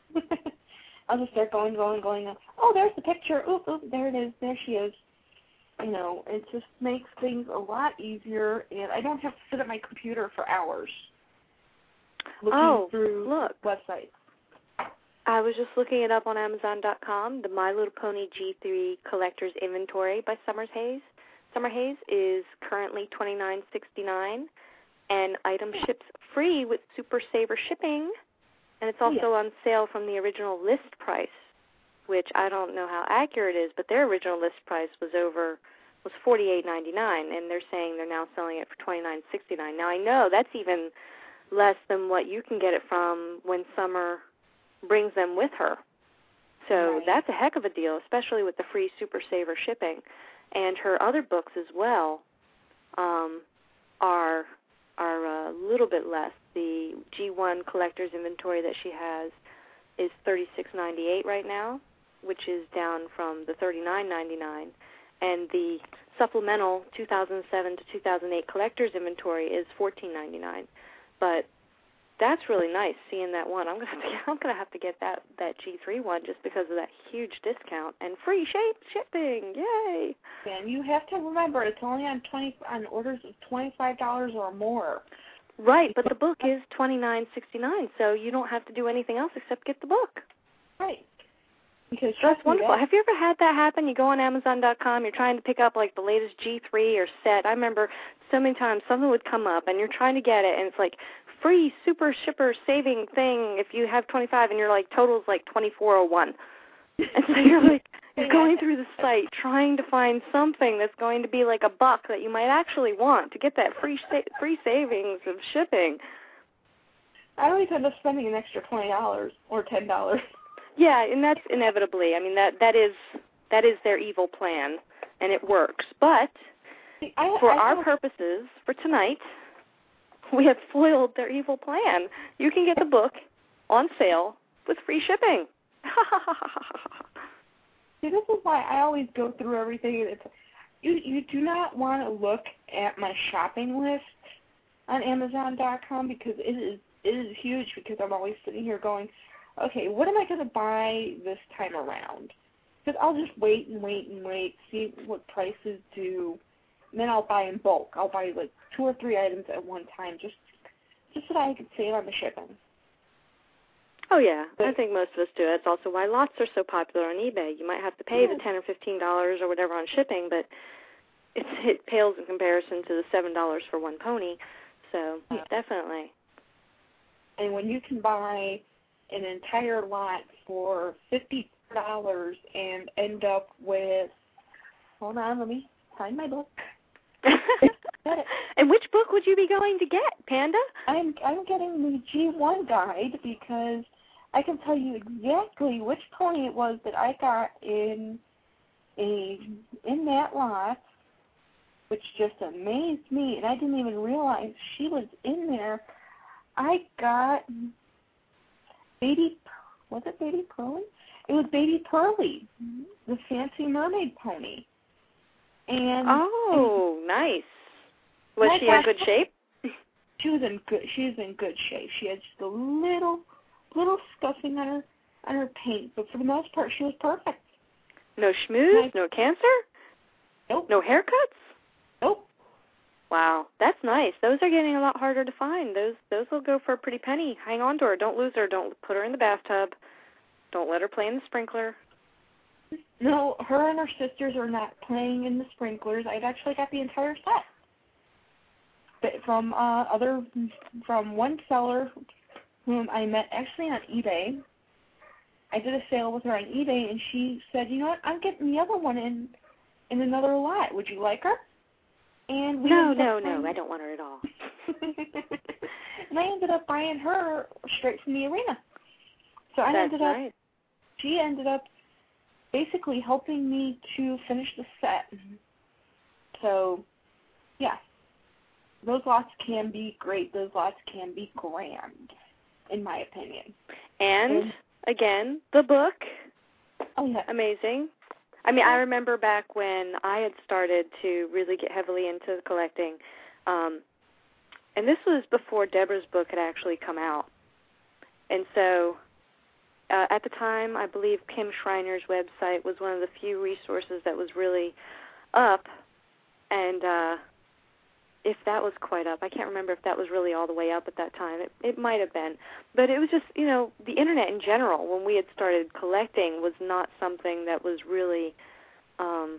I'll just start going, going, going. Oh, there's the picture. Oop, oop, there it is. There she is. You know, it just makes things a lot easier, and I don't have to sit at my computer for hours looking oh, through look. websites. I was just looking it up on Amazon dot com. The My Little Pony G three Collector's Inventory by Summer Hayes. Summer Hayes is currently twenty-nine sixty-nine, and item ships free with Super Saver shipping, and it's also yeah. on sale from the original list price, which I don't know how accurate it is, but their original list price was over was forty-eight ninety-nine, and they're saying they're now selling it for twenty-nine sixty-nine. Now I know that's even less than what you can get it from when Summer brings them with her. So right. that's a heck of a deal, especially with the free Super Saver shipping. And her other books as well um, are are a little bit less. The G one Collector's Inventory that she has is thirty-six ninety-eight right now, which is down from the thirty-nine ninety-nine. And the supplemental two thousand seven to two thousand eight Collector's Inventory is fourteen ninety-nine. But that's really nice seeing that one. I'm gonna have to, I'm gonna have to get that, that G three one just because of that huge discount and free shape shipping. Yay! And you have to remember it's only on twenty on orders of twenty-five dollars or more. Right, but the book is twenty-nine sixty-nine, so you don't have to do anything else except get the book. Right. Because that's wonderful. That. Have you ever had that happen? You go on Amazon dot com, you're trying to pick up like the latest G three or set. I remember so many times something would come up and you're trying to get it and it's like free super shipper saving thing if you have twenty-five and you're like total's like twenty-four oh one. And so you're like you're going through the site trying to find something that's going to be like a buck that you might actually want to get that free sa- free savings of shipping. I always end up spending an extra twenty dollars or ten dollars. Yeah, and that's inevitably. I mean, that that is that is their evil plan, and it works. But See, I, for I our don't... purposes, for tonight, we have foiled their evil plan. You can get the book on sale with free shipping. See, this is why I always go through everything. It's, you you do not want to look at my shopping list on Amazon dot com because it is it is huge. Because I'm always sitting here going, okay, what am I going to buy this time around? Because I'll just wait and wait and wait, see what prices do, and then I'll buy in bulk. I'll buy like two or three items at one time, just just so that I can save on the shipping. Oh yeah, but, I think most of us do. That's also why lots are so popular on eBay. You might have to pay yeah. the ten or fifteen dollars or whatever on shipping, but it's, it pales in comparison to the seven dollars for one pony. So yeah. definitely. And when you can buy an entire lot for fifty dollars and end up with, hold on, let me find my book. And which book would you be going to get, Panda? I'm I'm getting the G one guide because I can tell you exactly which pony it was that I got in a in that lot, which just amazed me, and I didn't even realize she was in there. I got Baby, was it Baby Pearly? It was Baby Pearly, the Fancy Mermaid pony. And oh, and nice. Was she in good shape? She was in good. She was in good shape. She had just a little, little scuffing on her on her paint, but for the most part, she was perfect. No schmooze, no cancer, nope, no haircuts. Nope. Wow, that's nice. Those are getting a lot harder to find. Those those will go for a pretty penny. Hang on to her. Don't lose her. Don't put her in the bathtub. Don't let her play in the sprinkler. No, her and her sisters are not playing in the sprinklers. I've actually got the entire set. But from uh, other, from one seller whom I met actually on eBay. I did a sale with her on eBay, and she said, "You know what? I'm getting the other one in in another lot. Would you like her?" And we no, no, no, I don't want her at all. And I ended up buying her straight from the arena. So I That's ended up, nice. she ended up basically helping me to finish the set. So, yeah, those lots can be great. Those lots can be grand, in my opinion. And, and again, the book, oh yeah, amazing. I mean, I remember back when I had started to really get heavily into collecting, um, and this was before Deborah's book had actually come out. And so uh, at the time, I believe Kim Schreiner's website was one of the few resources that was really up, and uh, if that was quite up, I can't remember if that was really all the way up at that time. It, it might have been. But it was just, you know, the Internet in general, when we had started collecting, was not something that was really um,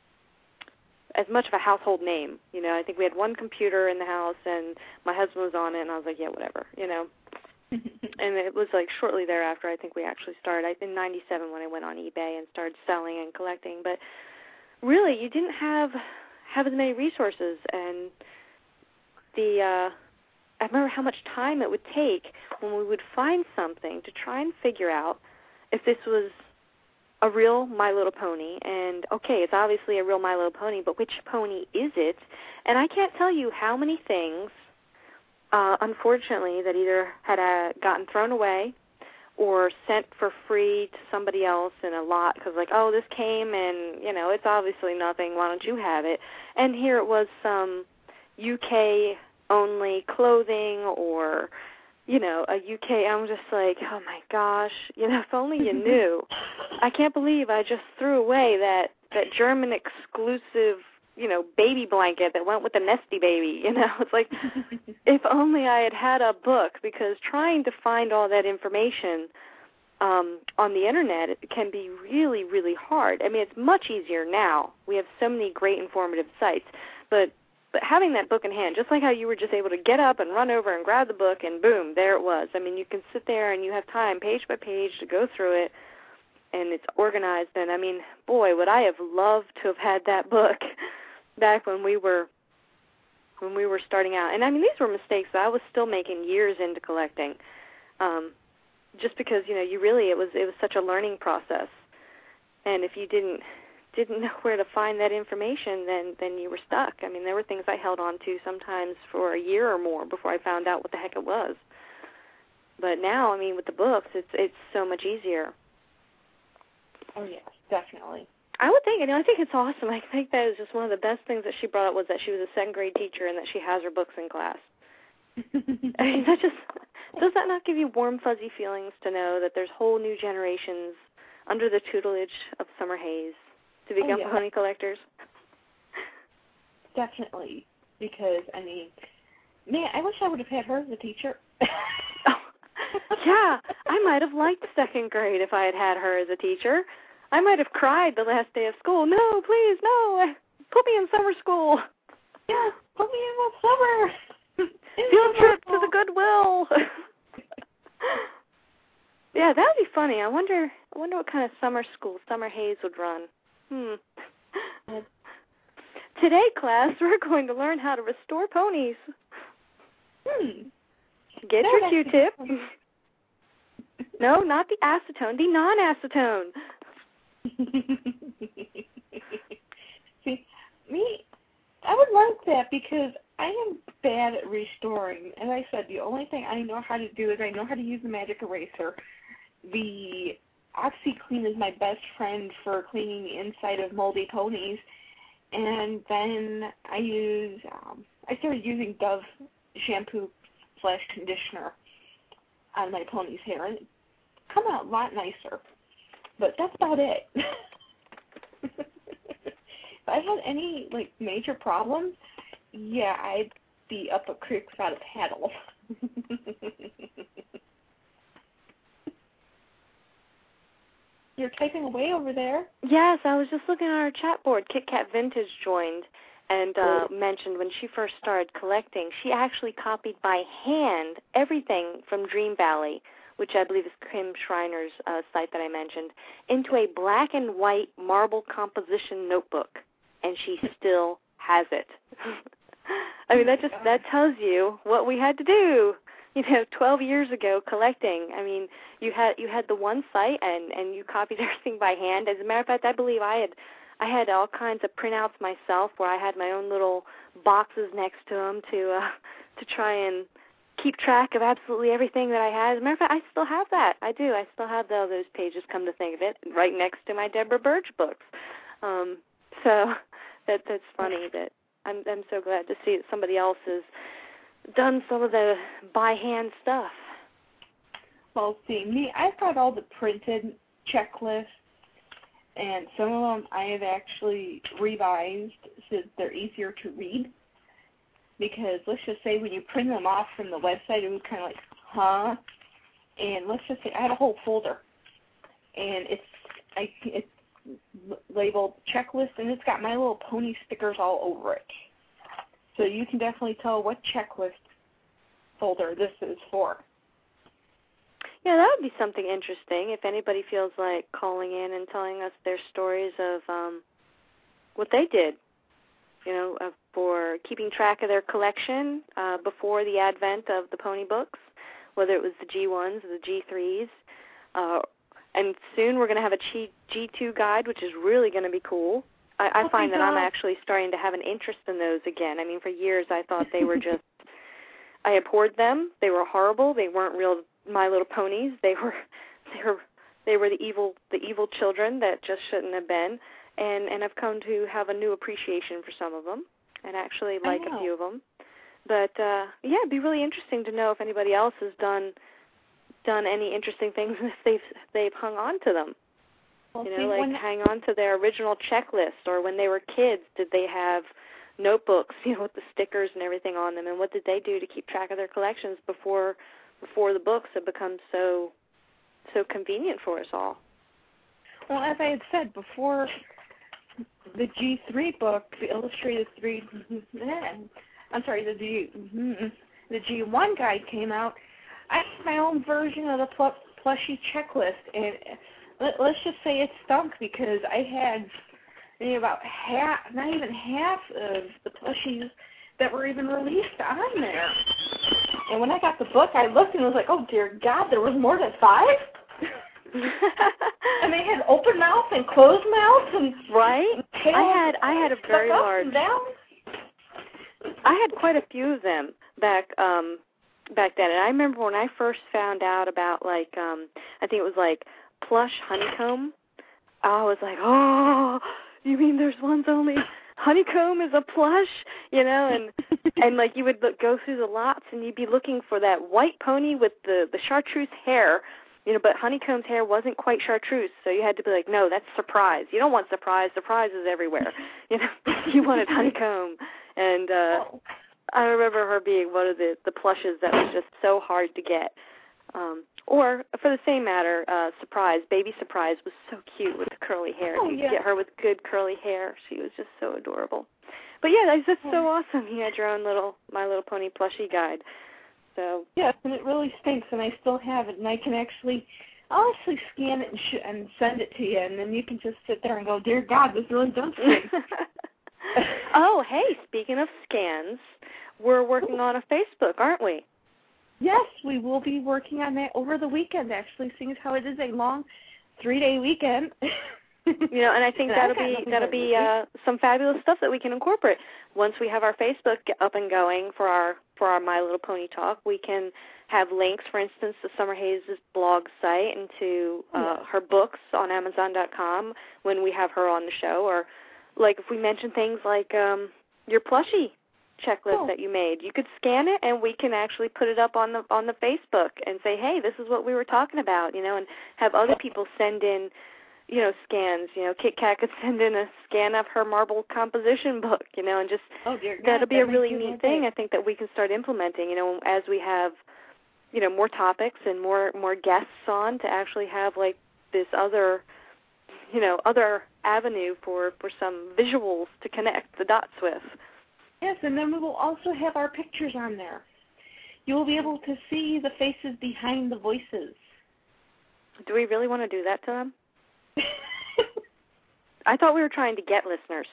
as much of a household name. You know, I think we had one computer in the house, and my husband was on it, and I was like, yeah, whatever, you know. And it was like shortly thereafter, I think we actually started. I think in ninety-seven when I went on eBay and started selling and collecting. But really, you didn't have have as many resources, and the uh, I remember how much time it would take when we would find something to try and figure out if this was a real My Little Pony. And okay, it's obviously a real My Little Pony, but which pony is it? And I can't tell you how many things, uh, unfortunately, that either had uh, gotten thrown away or sent for free to somebody else in a lot because, like, oh, this came and, you know, it's obviously nothing. Why don't you have it? And here it was some U K-only clothing or, you know, a U K. I'm just like, oh, my gosh. You know, if only you knew. I can't believe I just threw away that, that German exclusive, you know, baby blanket that went with the Nesty baby. You know, it's like, if only I had had a book, because trying to find all that information um, on the Internet, it can be really, really hard. I mean, it's much easier now. We have so many great informative sites, but but having that book in hand, just like how you were just able to get up and run over and grab the book and boom, there it was. I mean, you can sit there and you have time page by page to go through it, and it's organized. And, I mean, boy, would I have loved to have had that book back when we were when we were starting out. And, I mean, these were mistakes that I was still making years into collecting, um, just because, you know, you really, it was it was such a learning process. And if you didn't didn't know where to find that information, then, then you were stuck. I mean, there were things I held on to sometimes for a year or more before I found out what the heck it was. But now, I mean, with the books, it's it's so much easier. Oh, yes, definitely. I would think, you know, I think it's awesome. I think that is just one of the best things that she brought up was that she was a second grade teacher and that she has her books in class. I mean, that just, does that not give you warm, fuzzy feelings to know that there's whole new generations under the tutelage of Summer Hayes to become oh, yeah. pony collectors? Definitely, because, I mean, man, I wish I would have had her as a teacher. Oh, yeah, I might have liked second grade if I had had her as a teacher. I might have cried the last day of school. No, please, no, put me in summer school. Yeah, put me in the summer. Field trip to the Goodwill. Yeah, that would be funny. I wonder I wonder what kind of summer school Summer Hayes would run. Hmm. Today, class, we're going to learn how to restore ponies. Hmm. Get No, your Q-tip. No, not the acetone, the non-acetone. See, me, I would like that because I am bad at restoring. As I said, the only thing I know how to do is I know how to use the magic eraser. The OxyClean is my best friend for cleaning the inside of moldy ponies. And then I use, um, I started using Dove shampoo slash conditioner on my pony's hair. And it come out a lot nicer. But that's about it. If I had any, like, major problems, yeah, I'd be up a creek without a paddle. You're typing away over there. Yes, I was just looking at our chat board. Kit Kat Vintage joined and uh, mentioned when she first started collecting, she actually copied by hand everything from Dream Valley, which I believe is Kim Schreiner's uh, site that I mentioned, into a black and white marble composition notebook, and she still has it. I mean, that just that tells you what we had to do, you know, twelve years ago collecting. I mean, you had you had the one site, and, and you copied everything by hand. As a matter of fact, I believe I had I had all kinds of printouts myself, where I had my own little boxes next to them to uh, to try and keep track of absolutely everything that I had. As a matter of fact, I still have that. I do. I still have all those pages, come to think of it, right next to my Deborah Birch books. Um, so that that's funny. That I'm I'm so glad to see that somebody else has done some of the by hand stuff. Well, see, me, I've got all the printed checklists and some of them I have actually revised so that they're easier to read. Because let's just say when you print them off from the website, it was kind of like, huh? And let's just say I had a whole folder, and it's I it's labeled checklist, and it's got My Little Pony stickers all over it. So you can definitely tell what checklist folder this is for. Yeah, that would be something interesting if anybody feels like calling in and telling us their stories of um, what they did, you know, uh, for keeping track of their collection uh, before the advent of the pony books, whether it was the G ones or the G threes. Uh, and soon we're going to have a G, G two guide, which is really going to be cool. I, I oh find that God. I'm actually starting to have an interest in those again. I mean, for years I thought they were just, I abhorred them. They were horrible. They weren't real My Little Ponies. They were, they were, they were the evil, the evil children that just shouldn't have been. And and I've come to have a new appreciation for some of them, and actually like a few of them. But uh, yeah, it'd be really interesting to know if anybody else has done done any interesting things, and if they've they've hung on to them. Well, you know, see, like when, hang on to their original checklist, or when they were kids, did they have notebooks, you know, with the stickers and everything on them, and what did they do to keep track of their collections before before the books had become so so convenient for us all? Well, as I had said before, the G three book, the illustrated three, I'm sorry, the G the G one guide came out. I had my own version of the pl- plushie checklist, and let, let's just say it stunk because I had maybe about half, not even half of the plushies that were even released on there. And when I got the book, I looked and was like, oh dear God, there was more than five? And they had open mouth and closed mouth and right. I had I had a very up large. And down. I had quite a few of them back um, back then, and I remember when I first found out about like um, I think it was like plush honeycomb. I was like, oh, you mean there's ones only honeycomb is a plush, you know, and and like you would look, go through the lots and you'd be looking for that white pony with the the chartreuse hair. You know, but Honeycomb's hair wasn't quite chartreuse, so you had to be like, no, that's Surprise. You don't want Surprise. Surprise is everywhere. You know, you wanted Honeycomb. And uh, I remember her being one of the, the plushes that was just so hard to get. Um, or, for the same matter, uh, Surprise. Baby Surprise was so cute with the curly hair. Oh, you yeah. could get her with good curly hair. She was just so adorable. But, yeah, that's just so awesome. You had your own little My Little Pony plushie guide. So yes, and it really stinks, and I still have it, and I can actually, I'll actually scan it and, sh- and send it to you, and then you can just sit there and go, dear God, this really does stink. Oh, hey, speaking of scans, we're working on a Facebook, aren't we? Yes, we will be working on that over the weekend, actually, seeing as how it is a long three-day weekend. You know, and I think and that'll be that'll be uh, some fabulous stuff that we can incorporate. Once we have our Facebook up and going for our for our My Little Pony Talk, we can have links, for instance, to Summer Hayes' blog site and to uh, yeah. her books on Amazon dot com when we have her on the show. Or, like, if we mention things like um, your plushie checklist cool. that you made, you could scan it and we can actually put it up on the on the Facebook and say, hey, this is what we were talking about, you know, and have other people send in, you know, scans. You know, Kit Kat could send in a scan of her marble composition book, you know, and just oh, dear God, that'll be that a really makes neat thing, I think, that we can start implementing, you know, as we have, you know, more topics and more more guests on to actually have, like, this other, you know, other avenue for, for some visuals to connect the dots with. Yes, and then we will also have our pictures on there. You will be able to see the faces behind the voices. Do we really want to do that to them? I thought we were trying to get listeners.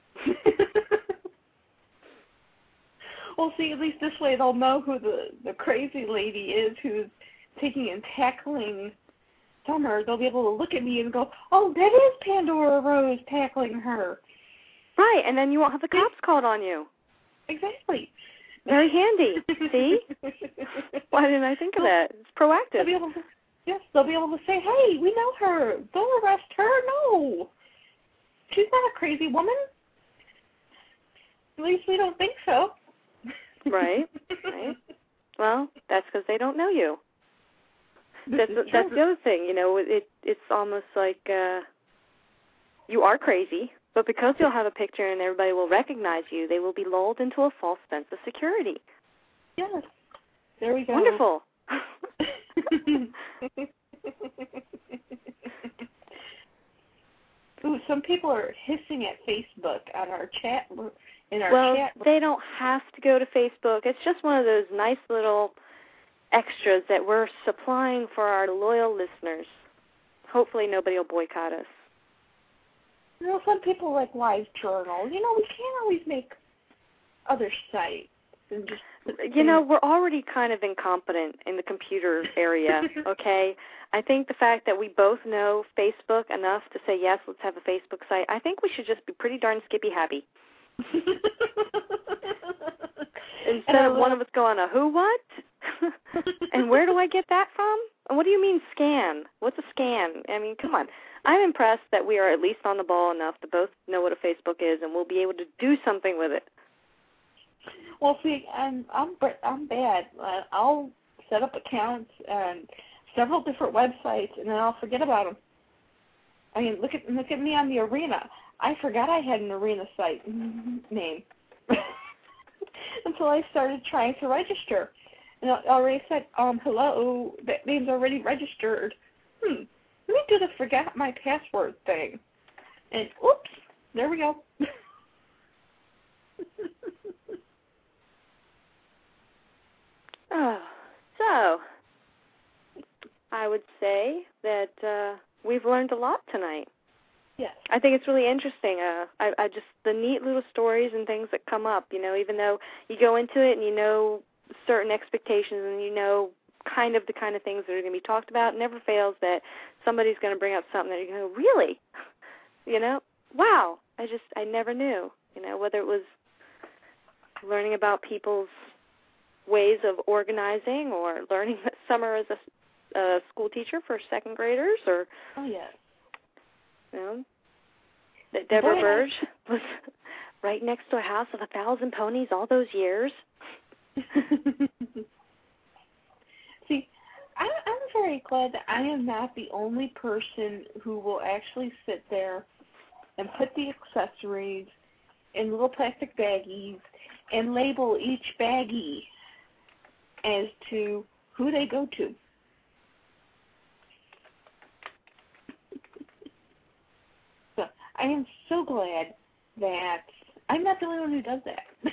Well, see, at least this way they'll know who the, the crazy lady is who's taking and tackling Summer. They'll be able to look at me and go, oh, that is Pandora Rose tackling her. Right, and then you won't have the cops called on you. Exactly. Very handy. See? Why didn't I think of that? It's proactive. They'll be able to, yes, they'll be able to say, hey, we know her. Don't arrest her. No. She's not a crazy woman. At least we don't think so. Right, right. Well, that's because they don't know you. This That's is that's true. the other thing, you know. It it's almost like uh, you are crazy, but because you'll have a picture and everybody will recognize you, they will be lulled into a false sense of security. Yes. There we go. Wonderful. Ooh, some people are hissing at Facebook on our chat. In our well, chat. they don't have to go to Facebook. It's just one of those nice little extras that we're supplying for our loyal listeners. Hopefully nobody will boycott us. You know, some people like live journals. You know, we can't always make other sites. And just you know, we're already kind of incompetent in the computer area, okay? I think the fact that we both know Facebook enough to say, yes, let's have a Facebook site, I think we should just be pretty darn skippy happy. Instead of one of us going, a who, what? And where do I get that from? And what do you mean scan? What's a scan? I mean, come on. I'm impressed that we are at least on the ball enough to both know what a Facebook is and we'll be able to do something with it. Well, see, I'm I'm I'm bad. Uh, I'll set up accounts and several different websites, and then I'll forget about them. I mean, look at look at me on the Arena. I forgot I had an Arena site name until I started trying to register, and it already said, um, hello, that name's already registered. Hmm. Let me do the forgot my password thing, and oops, there we go. Oh, so I would say that uh, we've learned a lot tonight. Yes. I think it's really interesting. Uh, I, I just the neat little stories and things that come up. You know, even though you go into it and you know certain expectations and you know kind of the kind of things that are going to be talked about, it never fails that somebody's going to bring up something that you're going to go, really? You know, wow! I just I never knew. You know, whether it was learning about people's ways of organizing or learning that Summer is a, a school teacher for second graders or, oh, yes. You know, that Deborah Burge was right next to a house of a thousand ponies all those years. See, I, I'm very glad that I am not the only person who will actually sit there and put the accessories in little plastic baggies and label each baggie as to who they go to. So I am so glad that I'm not the only one who does that.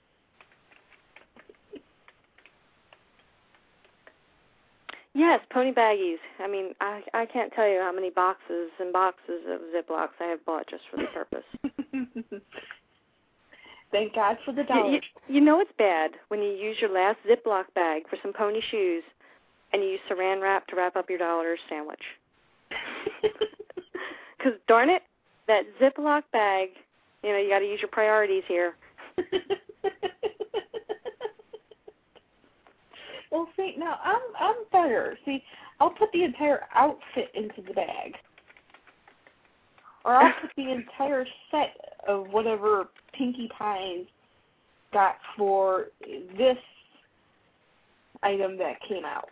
Yes, pony baggies. I mean, I I can't tell you how many boxes and boxes of Ziplocs I have bought just for the purpose. Thank God for the dollars. You, you, you know it's bad when you use your last Ziploc bag for some pony shoes and you use saran wrap to wrap up your dollar sandwich. Because, darn it, that Ziploc bag, you know, you got to use your priorities here. Well, see, now I'm I'm better. See, I'll put the entire outfit into the bag, or I'll put the entire set of whatever Pinkie Pies got for this item that came out.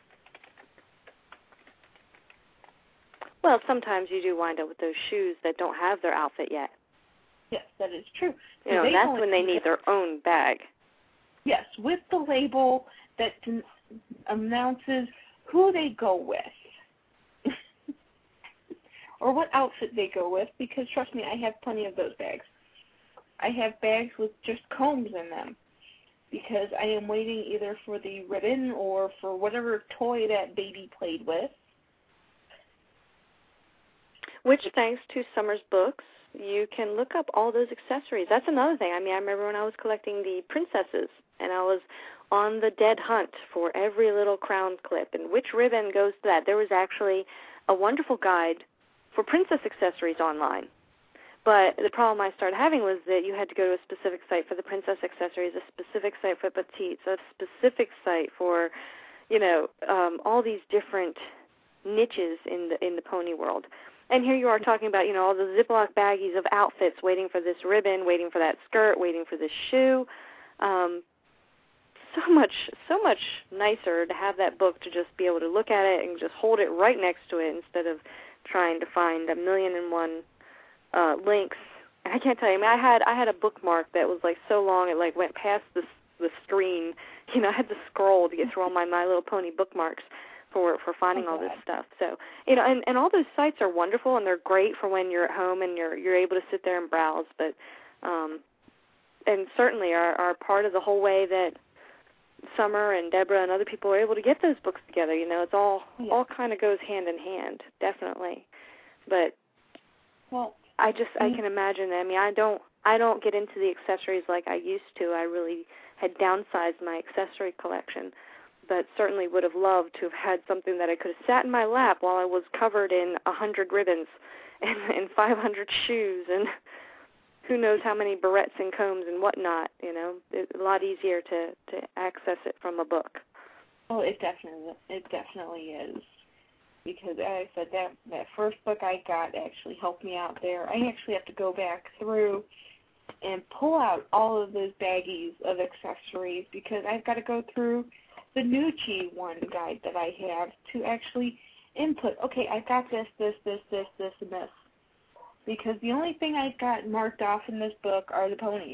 Well, sometimes you do wind up with those shoes that don't have their outfit yet. Yes, that is true. You know, that's when they need their own bag. Yes, with the label that announces who they go with or what outfit they go with, because trust me, I have plenty of those bags. I have bags with just combs in them because I am waiting either for the ribbon or for whatever toy that baby played with. Which, thanks to Summer's books, you can look up all those accessories. That's another thing. I mean, I remember when I was collecting the princesses, and I was on the dead hunt for every little crown clip and which ribbon goes to that. There was actually a wonderful guide for princess accessories online. But the problem I started having was that you had to go to a specific site for the princess accessories, a specific site for petites, a specific site for, you know, um, all these different niches in the in the pony world. And here you are talking about, you know, all the Ziploc baggies of outfits, waiting for this ribbon, waiting for that skirt, waiting for this shoe. Um, so much, so much nicer to have that book to just be able to look at it and just hold it right next to it instead of trying to find a million and one uh, links. And I can't tell you. I mean, I had I had a bookmark that was like so long it like went past the the screen. You know, I had to scroll to get through all my My Little Pony bookmarks for for finding oh, all this God. stuff. So you know, and and all those sites are wonderful and they're great for when you're at home and you're you're able to sit there and browse. But um, and certainly are are part of the whole way that Summer and Deborah and other people are able to get those books together. You know, it's all yeah. all kind of goes hand in hand, definitely. But well, I just I can imagine. I mean, I don't I don't get into the accessories like I used to. I really had downsized my accessory collection, but certainly would have loved to have had something that I could have sat in my lap while I was covered in a hundred ribbons and, and five hundred shoes and who knows how many barrettes and combs and whatnot. You know, it's a lot easier to, to access it from a book. Oh, it definitely it definitely is. Because as I said, that, that first book I got actually helped me out there. I actually have to go back through and pull out all of those baggies of accessories because I've got to go through the new G one guide that I have to actually input, okay, I've got this, this, this, this, this, and this. Because the only thing I've got marked off in this book are the ponies.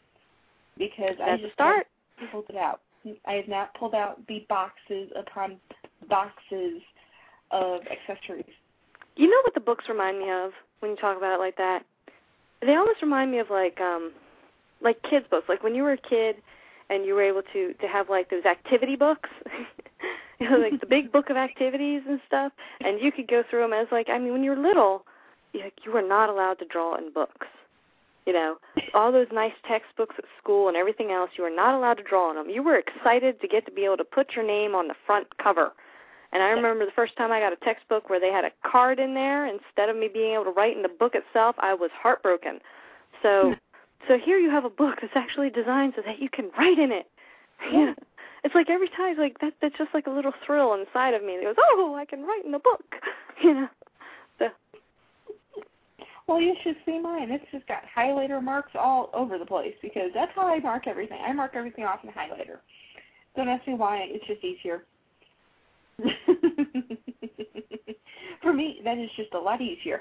Because That's I just a start. pulled it out. I have not pulled out the boxes upon boxes of accessories. You know what the books remind me of when you talk about it like that? They almost remind me of like um like kids books, like when you were a kid and you were able to to have like those activity books, you know, like the big book of activities and stuff, and you could go through them as like I mean when you were little, you, you were not allowed to draw in books. You know, all those nice textbooks at school and everything else, you were not allowed to draw in them. You were excited to get to be able to put your name on the front cover. And I remember the first time I got a textbook where they had a card in there instead of me being able to write in the book itself, I was heartbroken. So so here you have a book that's actually designed so that you can write in it. Yeah. It's like every time, like that, that's just like a little thrill inside of me. It goes, oh, I can write in the book. You know. So. Well, you should see mine. It's just got highlighter marks all over the place because that's how I mark everything. I mark everything off in highlighter. Don't ask me why. It's just easier. For me, that is just a lot easier.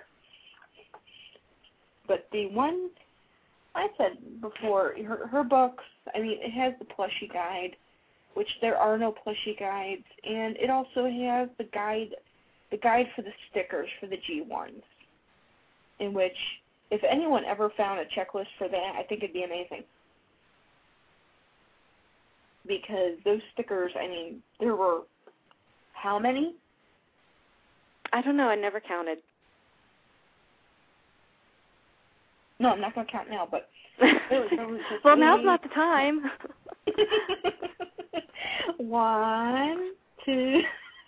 But the one I said before, her, her books, I mean, it has the plushie guide, which there are no plushie guides, and it also has the guide, the guide for the stickers for the G ones, in which, if anyone ever found a checklist for that, I think it'd be amazing. Because those stickers, I mean, there were how many? I don't know. I never counted. No, I'm not going to count now, but there was, there was just well, now's not the time. One, two.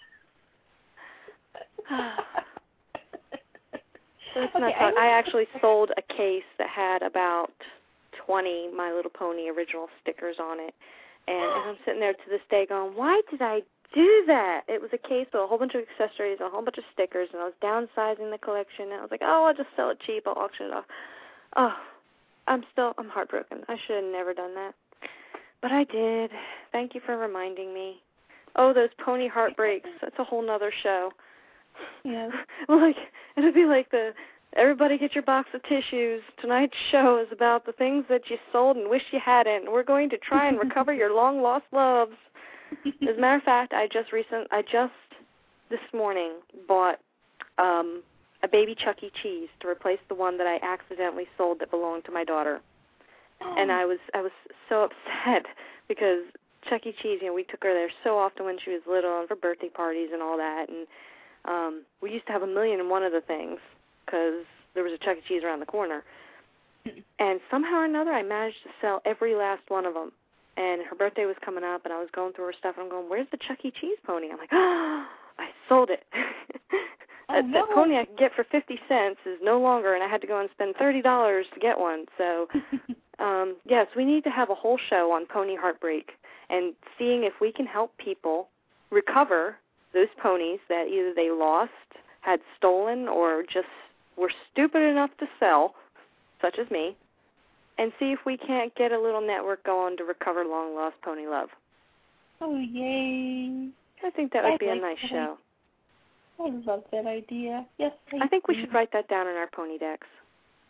That's okay, not I, I actually sold a case that had about twenty My Little Pony original stickers on it. And, and I'm sitting there to this day going, why did I do that? It was a case with a whole bunch of accessories, a whole bunch of stickers, and I was downsizing the collection, and I was like, oh, I'll just sell it cheap, I'll auction it off. Oh, I'm still, I'm heartbroken. I should have never done that. But I did. Thank you for reminding me. Oh, those pony heartbreaks. That's a whole nother show. Yeah. Like, it'll be like the, everybody get your box of tissues. Tonight's show is about the things that you sold and wish you hadn't. We're going to try and recover your long-lost loves. As a matter of fact, I just recent, I just this morning bought um, a baby Chuck E. Cheese to replace the one that I accidentally sold that belonged to my daughter. Oh. And I was I was so upset because Chuck E. Cheese, you know, we took her there so often when she was little and for birthday parties and all that. And um, we used to have a million and one of the things because there was a Chuck E. Cheese around the corner. And somehow or another, I managed to sell every last one of them. And her birthday was coming up, and I was going through her stuff, and I'm going, where's the Chuck E. Cheese pony? I'm like, oh, I sold it. Oh, that, no. that pony I could get for fifty cents is no longer, and I had to go and spend thirty dollars to get one. So, um, yes, we need to have a whole show on pony heartbreak and seeing if we can help people recover those ponies that either they lost, had stolen, or just were stupid enough to sell, such as me, and see if we can't get a little network going to recover long-lost pony love. Oh, yay. I think that would I be like a nice that. show. I love that idea. Yes, I, I think we should write that down in our pony decks.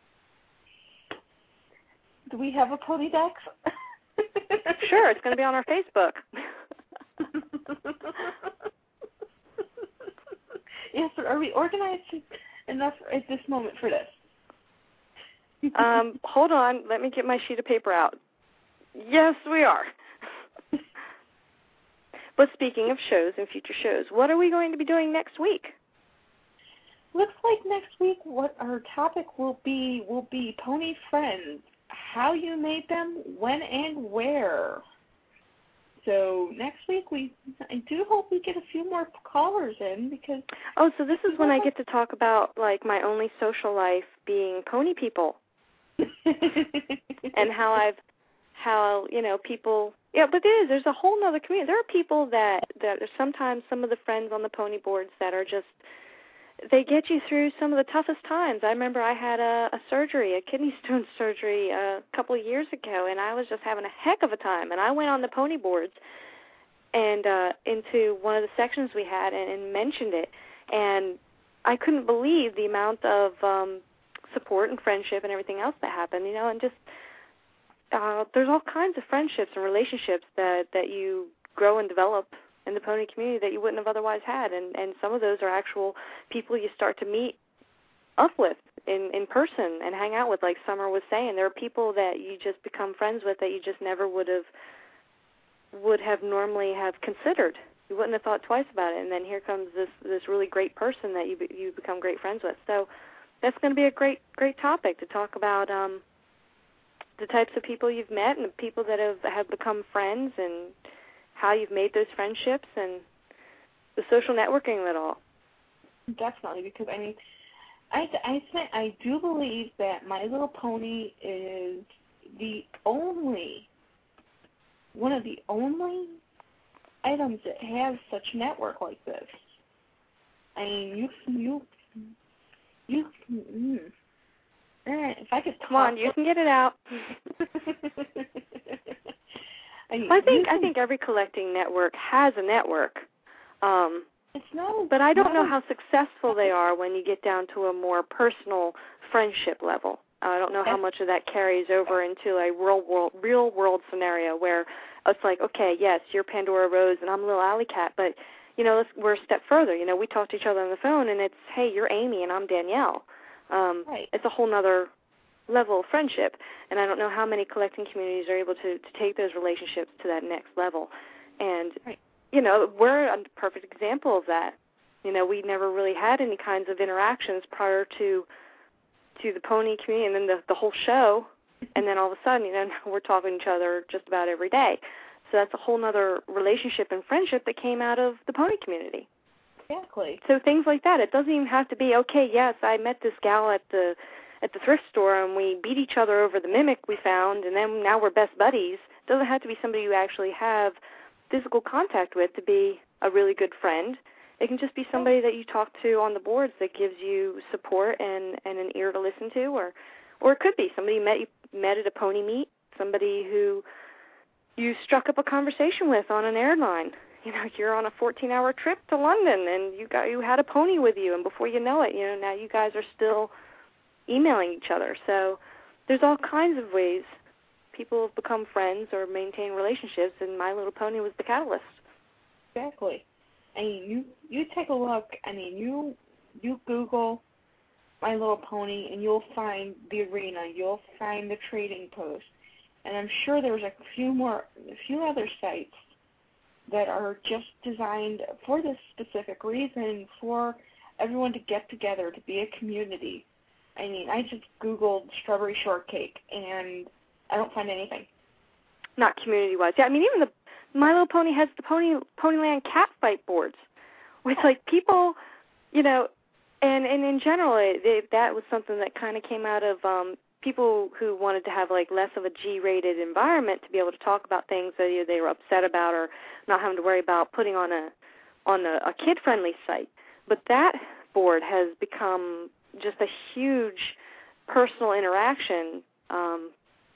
Do we have a Pony Dex? Sure, it's going to be on our Facebook. Yes, sir. Are we organized enough at this moment for this? um, hold on. Let me get my sheet of paper out. Yes, we are. But speaking of shows and future shows, what are we going to be doing next week? Looks like next week what our topic will be will be pony friends, how you made them, when and where. So next week we I do hope we get a few more callers in because Oh, so this is when I get to talk about like my only social life being pony people. And how I've how, you know, people yeah, but there is there's a whole other community. There are people that that are sometimes some of the friends on the pony boards that are just they get you through some of the toughest times. I remember I had a, a surgery, a kidney stone surgery a couple of years ago, and I was just having a heck of a time. And I went on the pony boards and uh, into one of the sections we had and, and mentioned it. And I couldn't believe the amount of um, support and friendship and everything else that happened, you know, and just uh, there's all kinds of friendships and relationships that, that you grow and develop in the pony community that you wouldn't have otherwise had, and, and some of those are actual people you start to meet up with in, in person and hang out with, like Summer was saying. There are people that you just become friends with that you just never would have would have normally have considered. You wouldn't have thought twice about it, and then here comes this, this really great person that you you become great friends with. So that's going to be a great great topic to talk about um, the types of people you've met and the people that have, have become friends and how you've made those friendships and the social networking of it all. Definitely, because I mean, I I think I do believe that My Little Pony is the only one of the only items that has such a network like this. I mean, you you you. Mm, eh, if I could talk, come on, you can get it out. I, mean, I think I think every collecting network has a network. Um, it's no, but I don't no. know how successful they are when you get down to a more personal friendship level. I don't know how much of that carries over into a real world, real world scenario where it's like, okay, yes, you're Pandora Rose and I'm Little Alley Cat, but you know, let's, we're a step further. You know, we talk to each other on the phone, and it's, hey, you're Amy and I'm Danielle. Um, right. It's a whole nother level of friendship, and I don't know how many collecting communities are able to, to take those relationships to that next level. And, right. you know, we're a perfect example of that. You know, we never really had any kinds of interactions prior to to the pony community and then the, the whole show, and then all of a sudden, you know, we're talking to each other just about every day. So that's a whole other relationship and friendship that came out of the pony community. Exactly. So things like that. It doesn't even have to be, okay, yes, I met this gal at the at the thrift store and we beat each other over the mimic we found and then now we're best buddies. It doesn't have to be somebody you actually have physical contact with to be a really good friend. It can just be somebody that you talk to on the boards that gives you support and, and an ear to listen to, or or it could be somebody you met, you met at a pony meet, somebody who you struck up a conversation with on an airline. You know, you're on a fourteen-hour trip to London, and you got you had a pony with you, and before you know it, you know, now you guys are still emailing each other. So there's all kinds of ways people have become friends or maintain relationships, and My Little Pony was the catalyst. Exactly. I mean, you you take a look. I mean, you you Google My Little Pony, and you'll find the arena. You'll find the trading post, and I'm sure there's a few more, a few other sites that are just designed for this specific reason, for everyone to get together, to be a community. I mean, I just Googled strawberry shortcake, and I don't find anything. Not community-wise. Yeah, I mean, even the My Little Pony has the Pony Ponyland cat fight boards, with like people, you know, and, and in general, it, it, that was something that kind of came out of um, people who wanted to have like less of a G-rated environment to be able to talk about things that either they were upset about or not having to worry about putting on a on a, a kid-friendly site. But that board has become just a huge personal interaction um,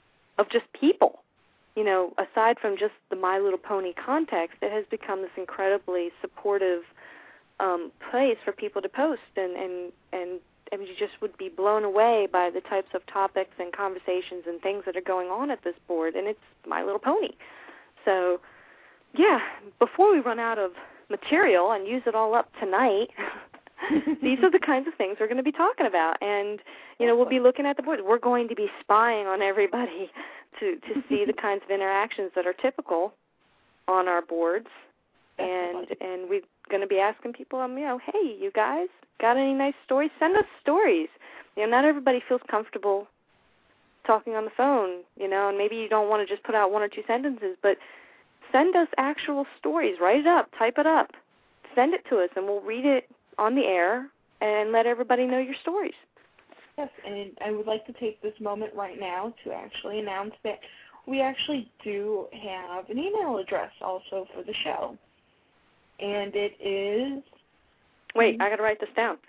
of just people. You know, aside from just the My Little Pony context, it has become this incredibly supportive um, place for people to post and, and, and I mean, you just would be blown away by the types of topics and conversations and things that are going on at this board, and it's My Little Pony. So, yeah, before we run out of material and use it all up tonight, these are the kinds of things we're going to be talking about. And, you know, we'll be looking at the board. We're going to be spying on everybody to, to see the kinds of interactions that are typical on our boards. And and we're going to be asking people, um, you know, hey, you guys, got any nice stories? Send us stories. You know, not everybody feels comfortable talking on the phone, you know, and maybe you don't want to just put out one or two sentences, but send us actual stories. Write it up. Type it up. Send it to us, and we'll read it on the air and let everybody know your stories. Yes, and I would like to take this moment right now to actually announce that we actually do have an email address also for the show. And it is... Wait, I got to write this down.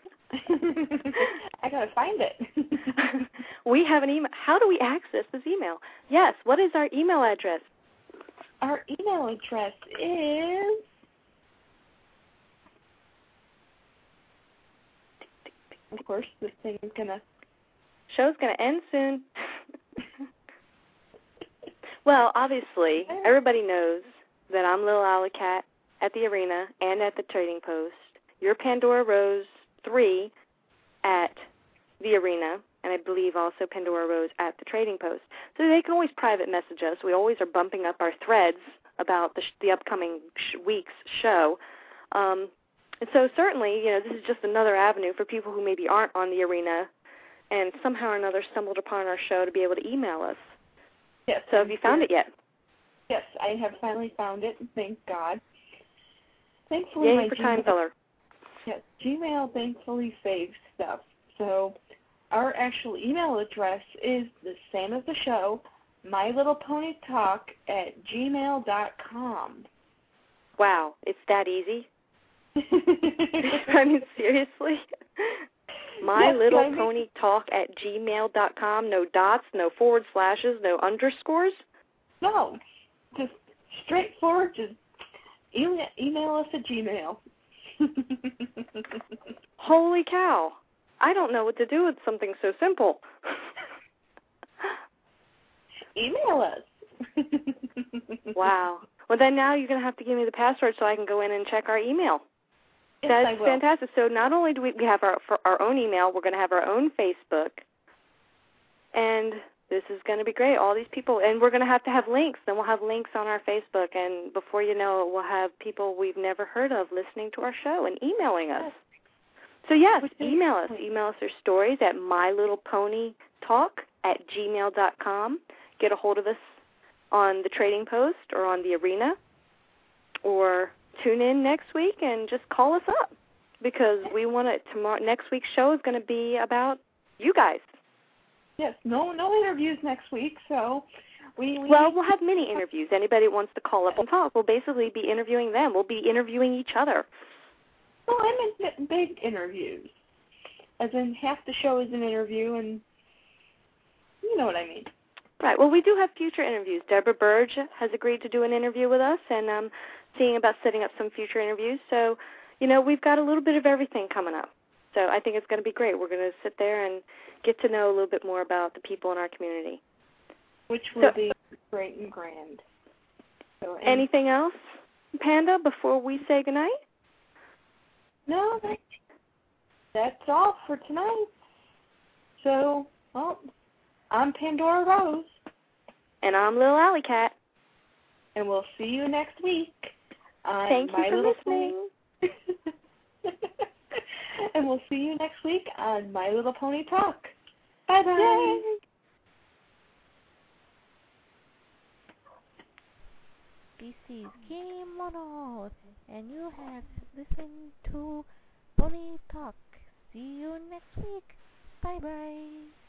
I got to find it. We have an email. How do we access this email? Yes, what is our email address? Our email address is... Of course, this thing is going to... Show's going to end soon. Well, obviously, everybody knows that I'm Lil Alley Cat at the Arena and at the Trading Post. You're Pandora Rose three at the Arena, and I believe also Pandora Rose at the Trading Post. So they can always private message us. We always are bumping up our threads about the, sh- the upcoming sh- week's show. Um, and so certainly, you know, this is just another avenue for people who maybe aren't on the Arena and somehow or another stumbled upon our show to be able to email us. Yes. So have you found it yet? Yes, I have finally found it, thank God. Thankfully, Yay my for Gmail, time filler. Yes, Gmail thankfully saves stuff. So our actual email address is the same as the show, mylittleponytalk at gmail dot com. Wow, it's that easy? I mean, seriously? mylittleponytalk at gmail dot com. No dots, no forward slashes, no underscores? No, just straightforward, just email, email us at Gmail. Holy cow. I don't know what to do with something so simple. Email us. Wow. Well, then now you're going to have to give me the password so I can go in and check our email. Yes, That's I will. fantastic. So not only do we, we have our, for our own email, we're going to have our own Facebook, and this is going to be great. All these people, and we're going to have to have links. Then we'll have links on our Facebook, and before you know it, we'll have people we've never heard of listening to our show and emailing us. So, yes, email us. Email us your stories at mylittleponytalk at gmail dot com. Get a hold of us on the Trading Post or on the Arena, or tune in next week and just call us up, because we want to, tomorrow, next week's show is going to be about you guys. Yes, no no interviews next week, so we, we... Well, we'll have mini interviews. Anybody who wants to call up and talk, we'll basically be interviewing them. We'll be interviewing each other. Well, I meant big interviews, as in half the show is an interview, and you know what I mean. Right. Well, we do have future interviews. Deborah Burge has agreed to do an interview with us, and um, seeing about setting up some future interviews. So, you know, we've got a little bit of everything coming up. So I think it's going to be great. We're going to sit there and get to know a little bit more about the people in our community. Which will so, be great and grand. So, and anything else, Panda, before we say goodnight? No, that's, that's all for tonight. So, well, I'm Pandora Rose. And I'm Lil Alley Cat. And we'll see you next week. On Thank you My for Little listening. Pony. And we'll see you next week on My Little Pony Talk. Bye-bye. Yay. This is Kim Monos, and you have listened to Pony Talk. See you next week. Bye-bye.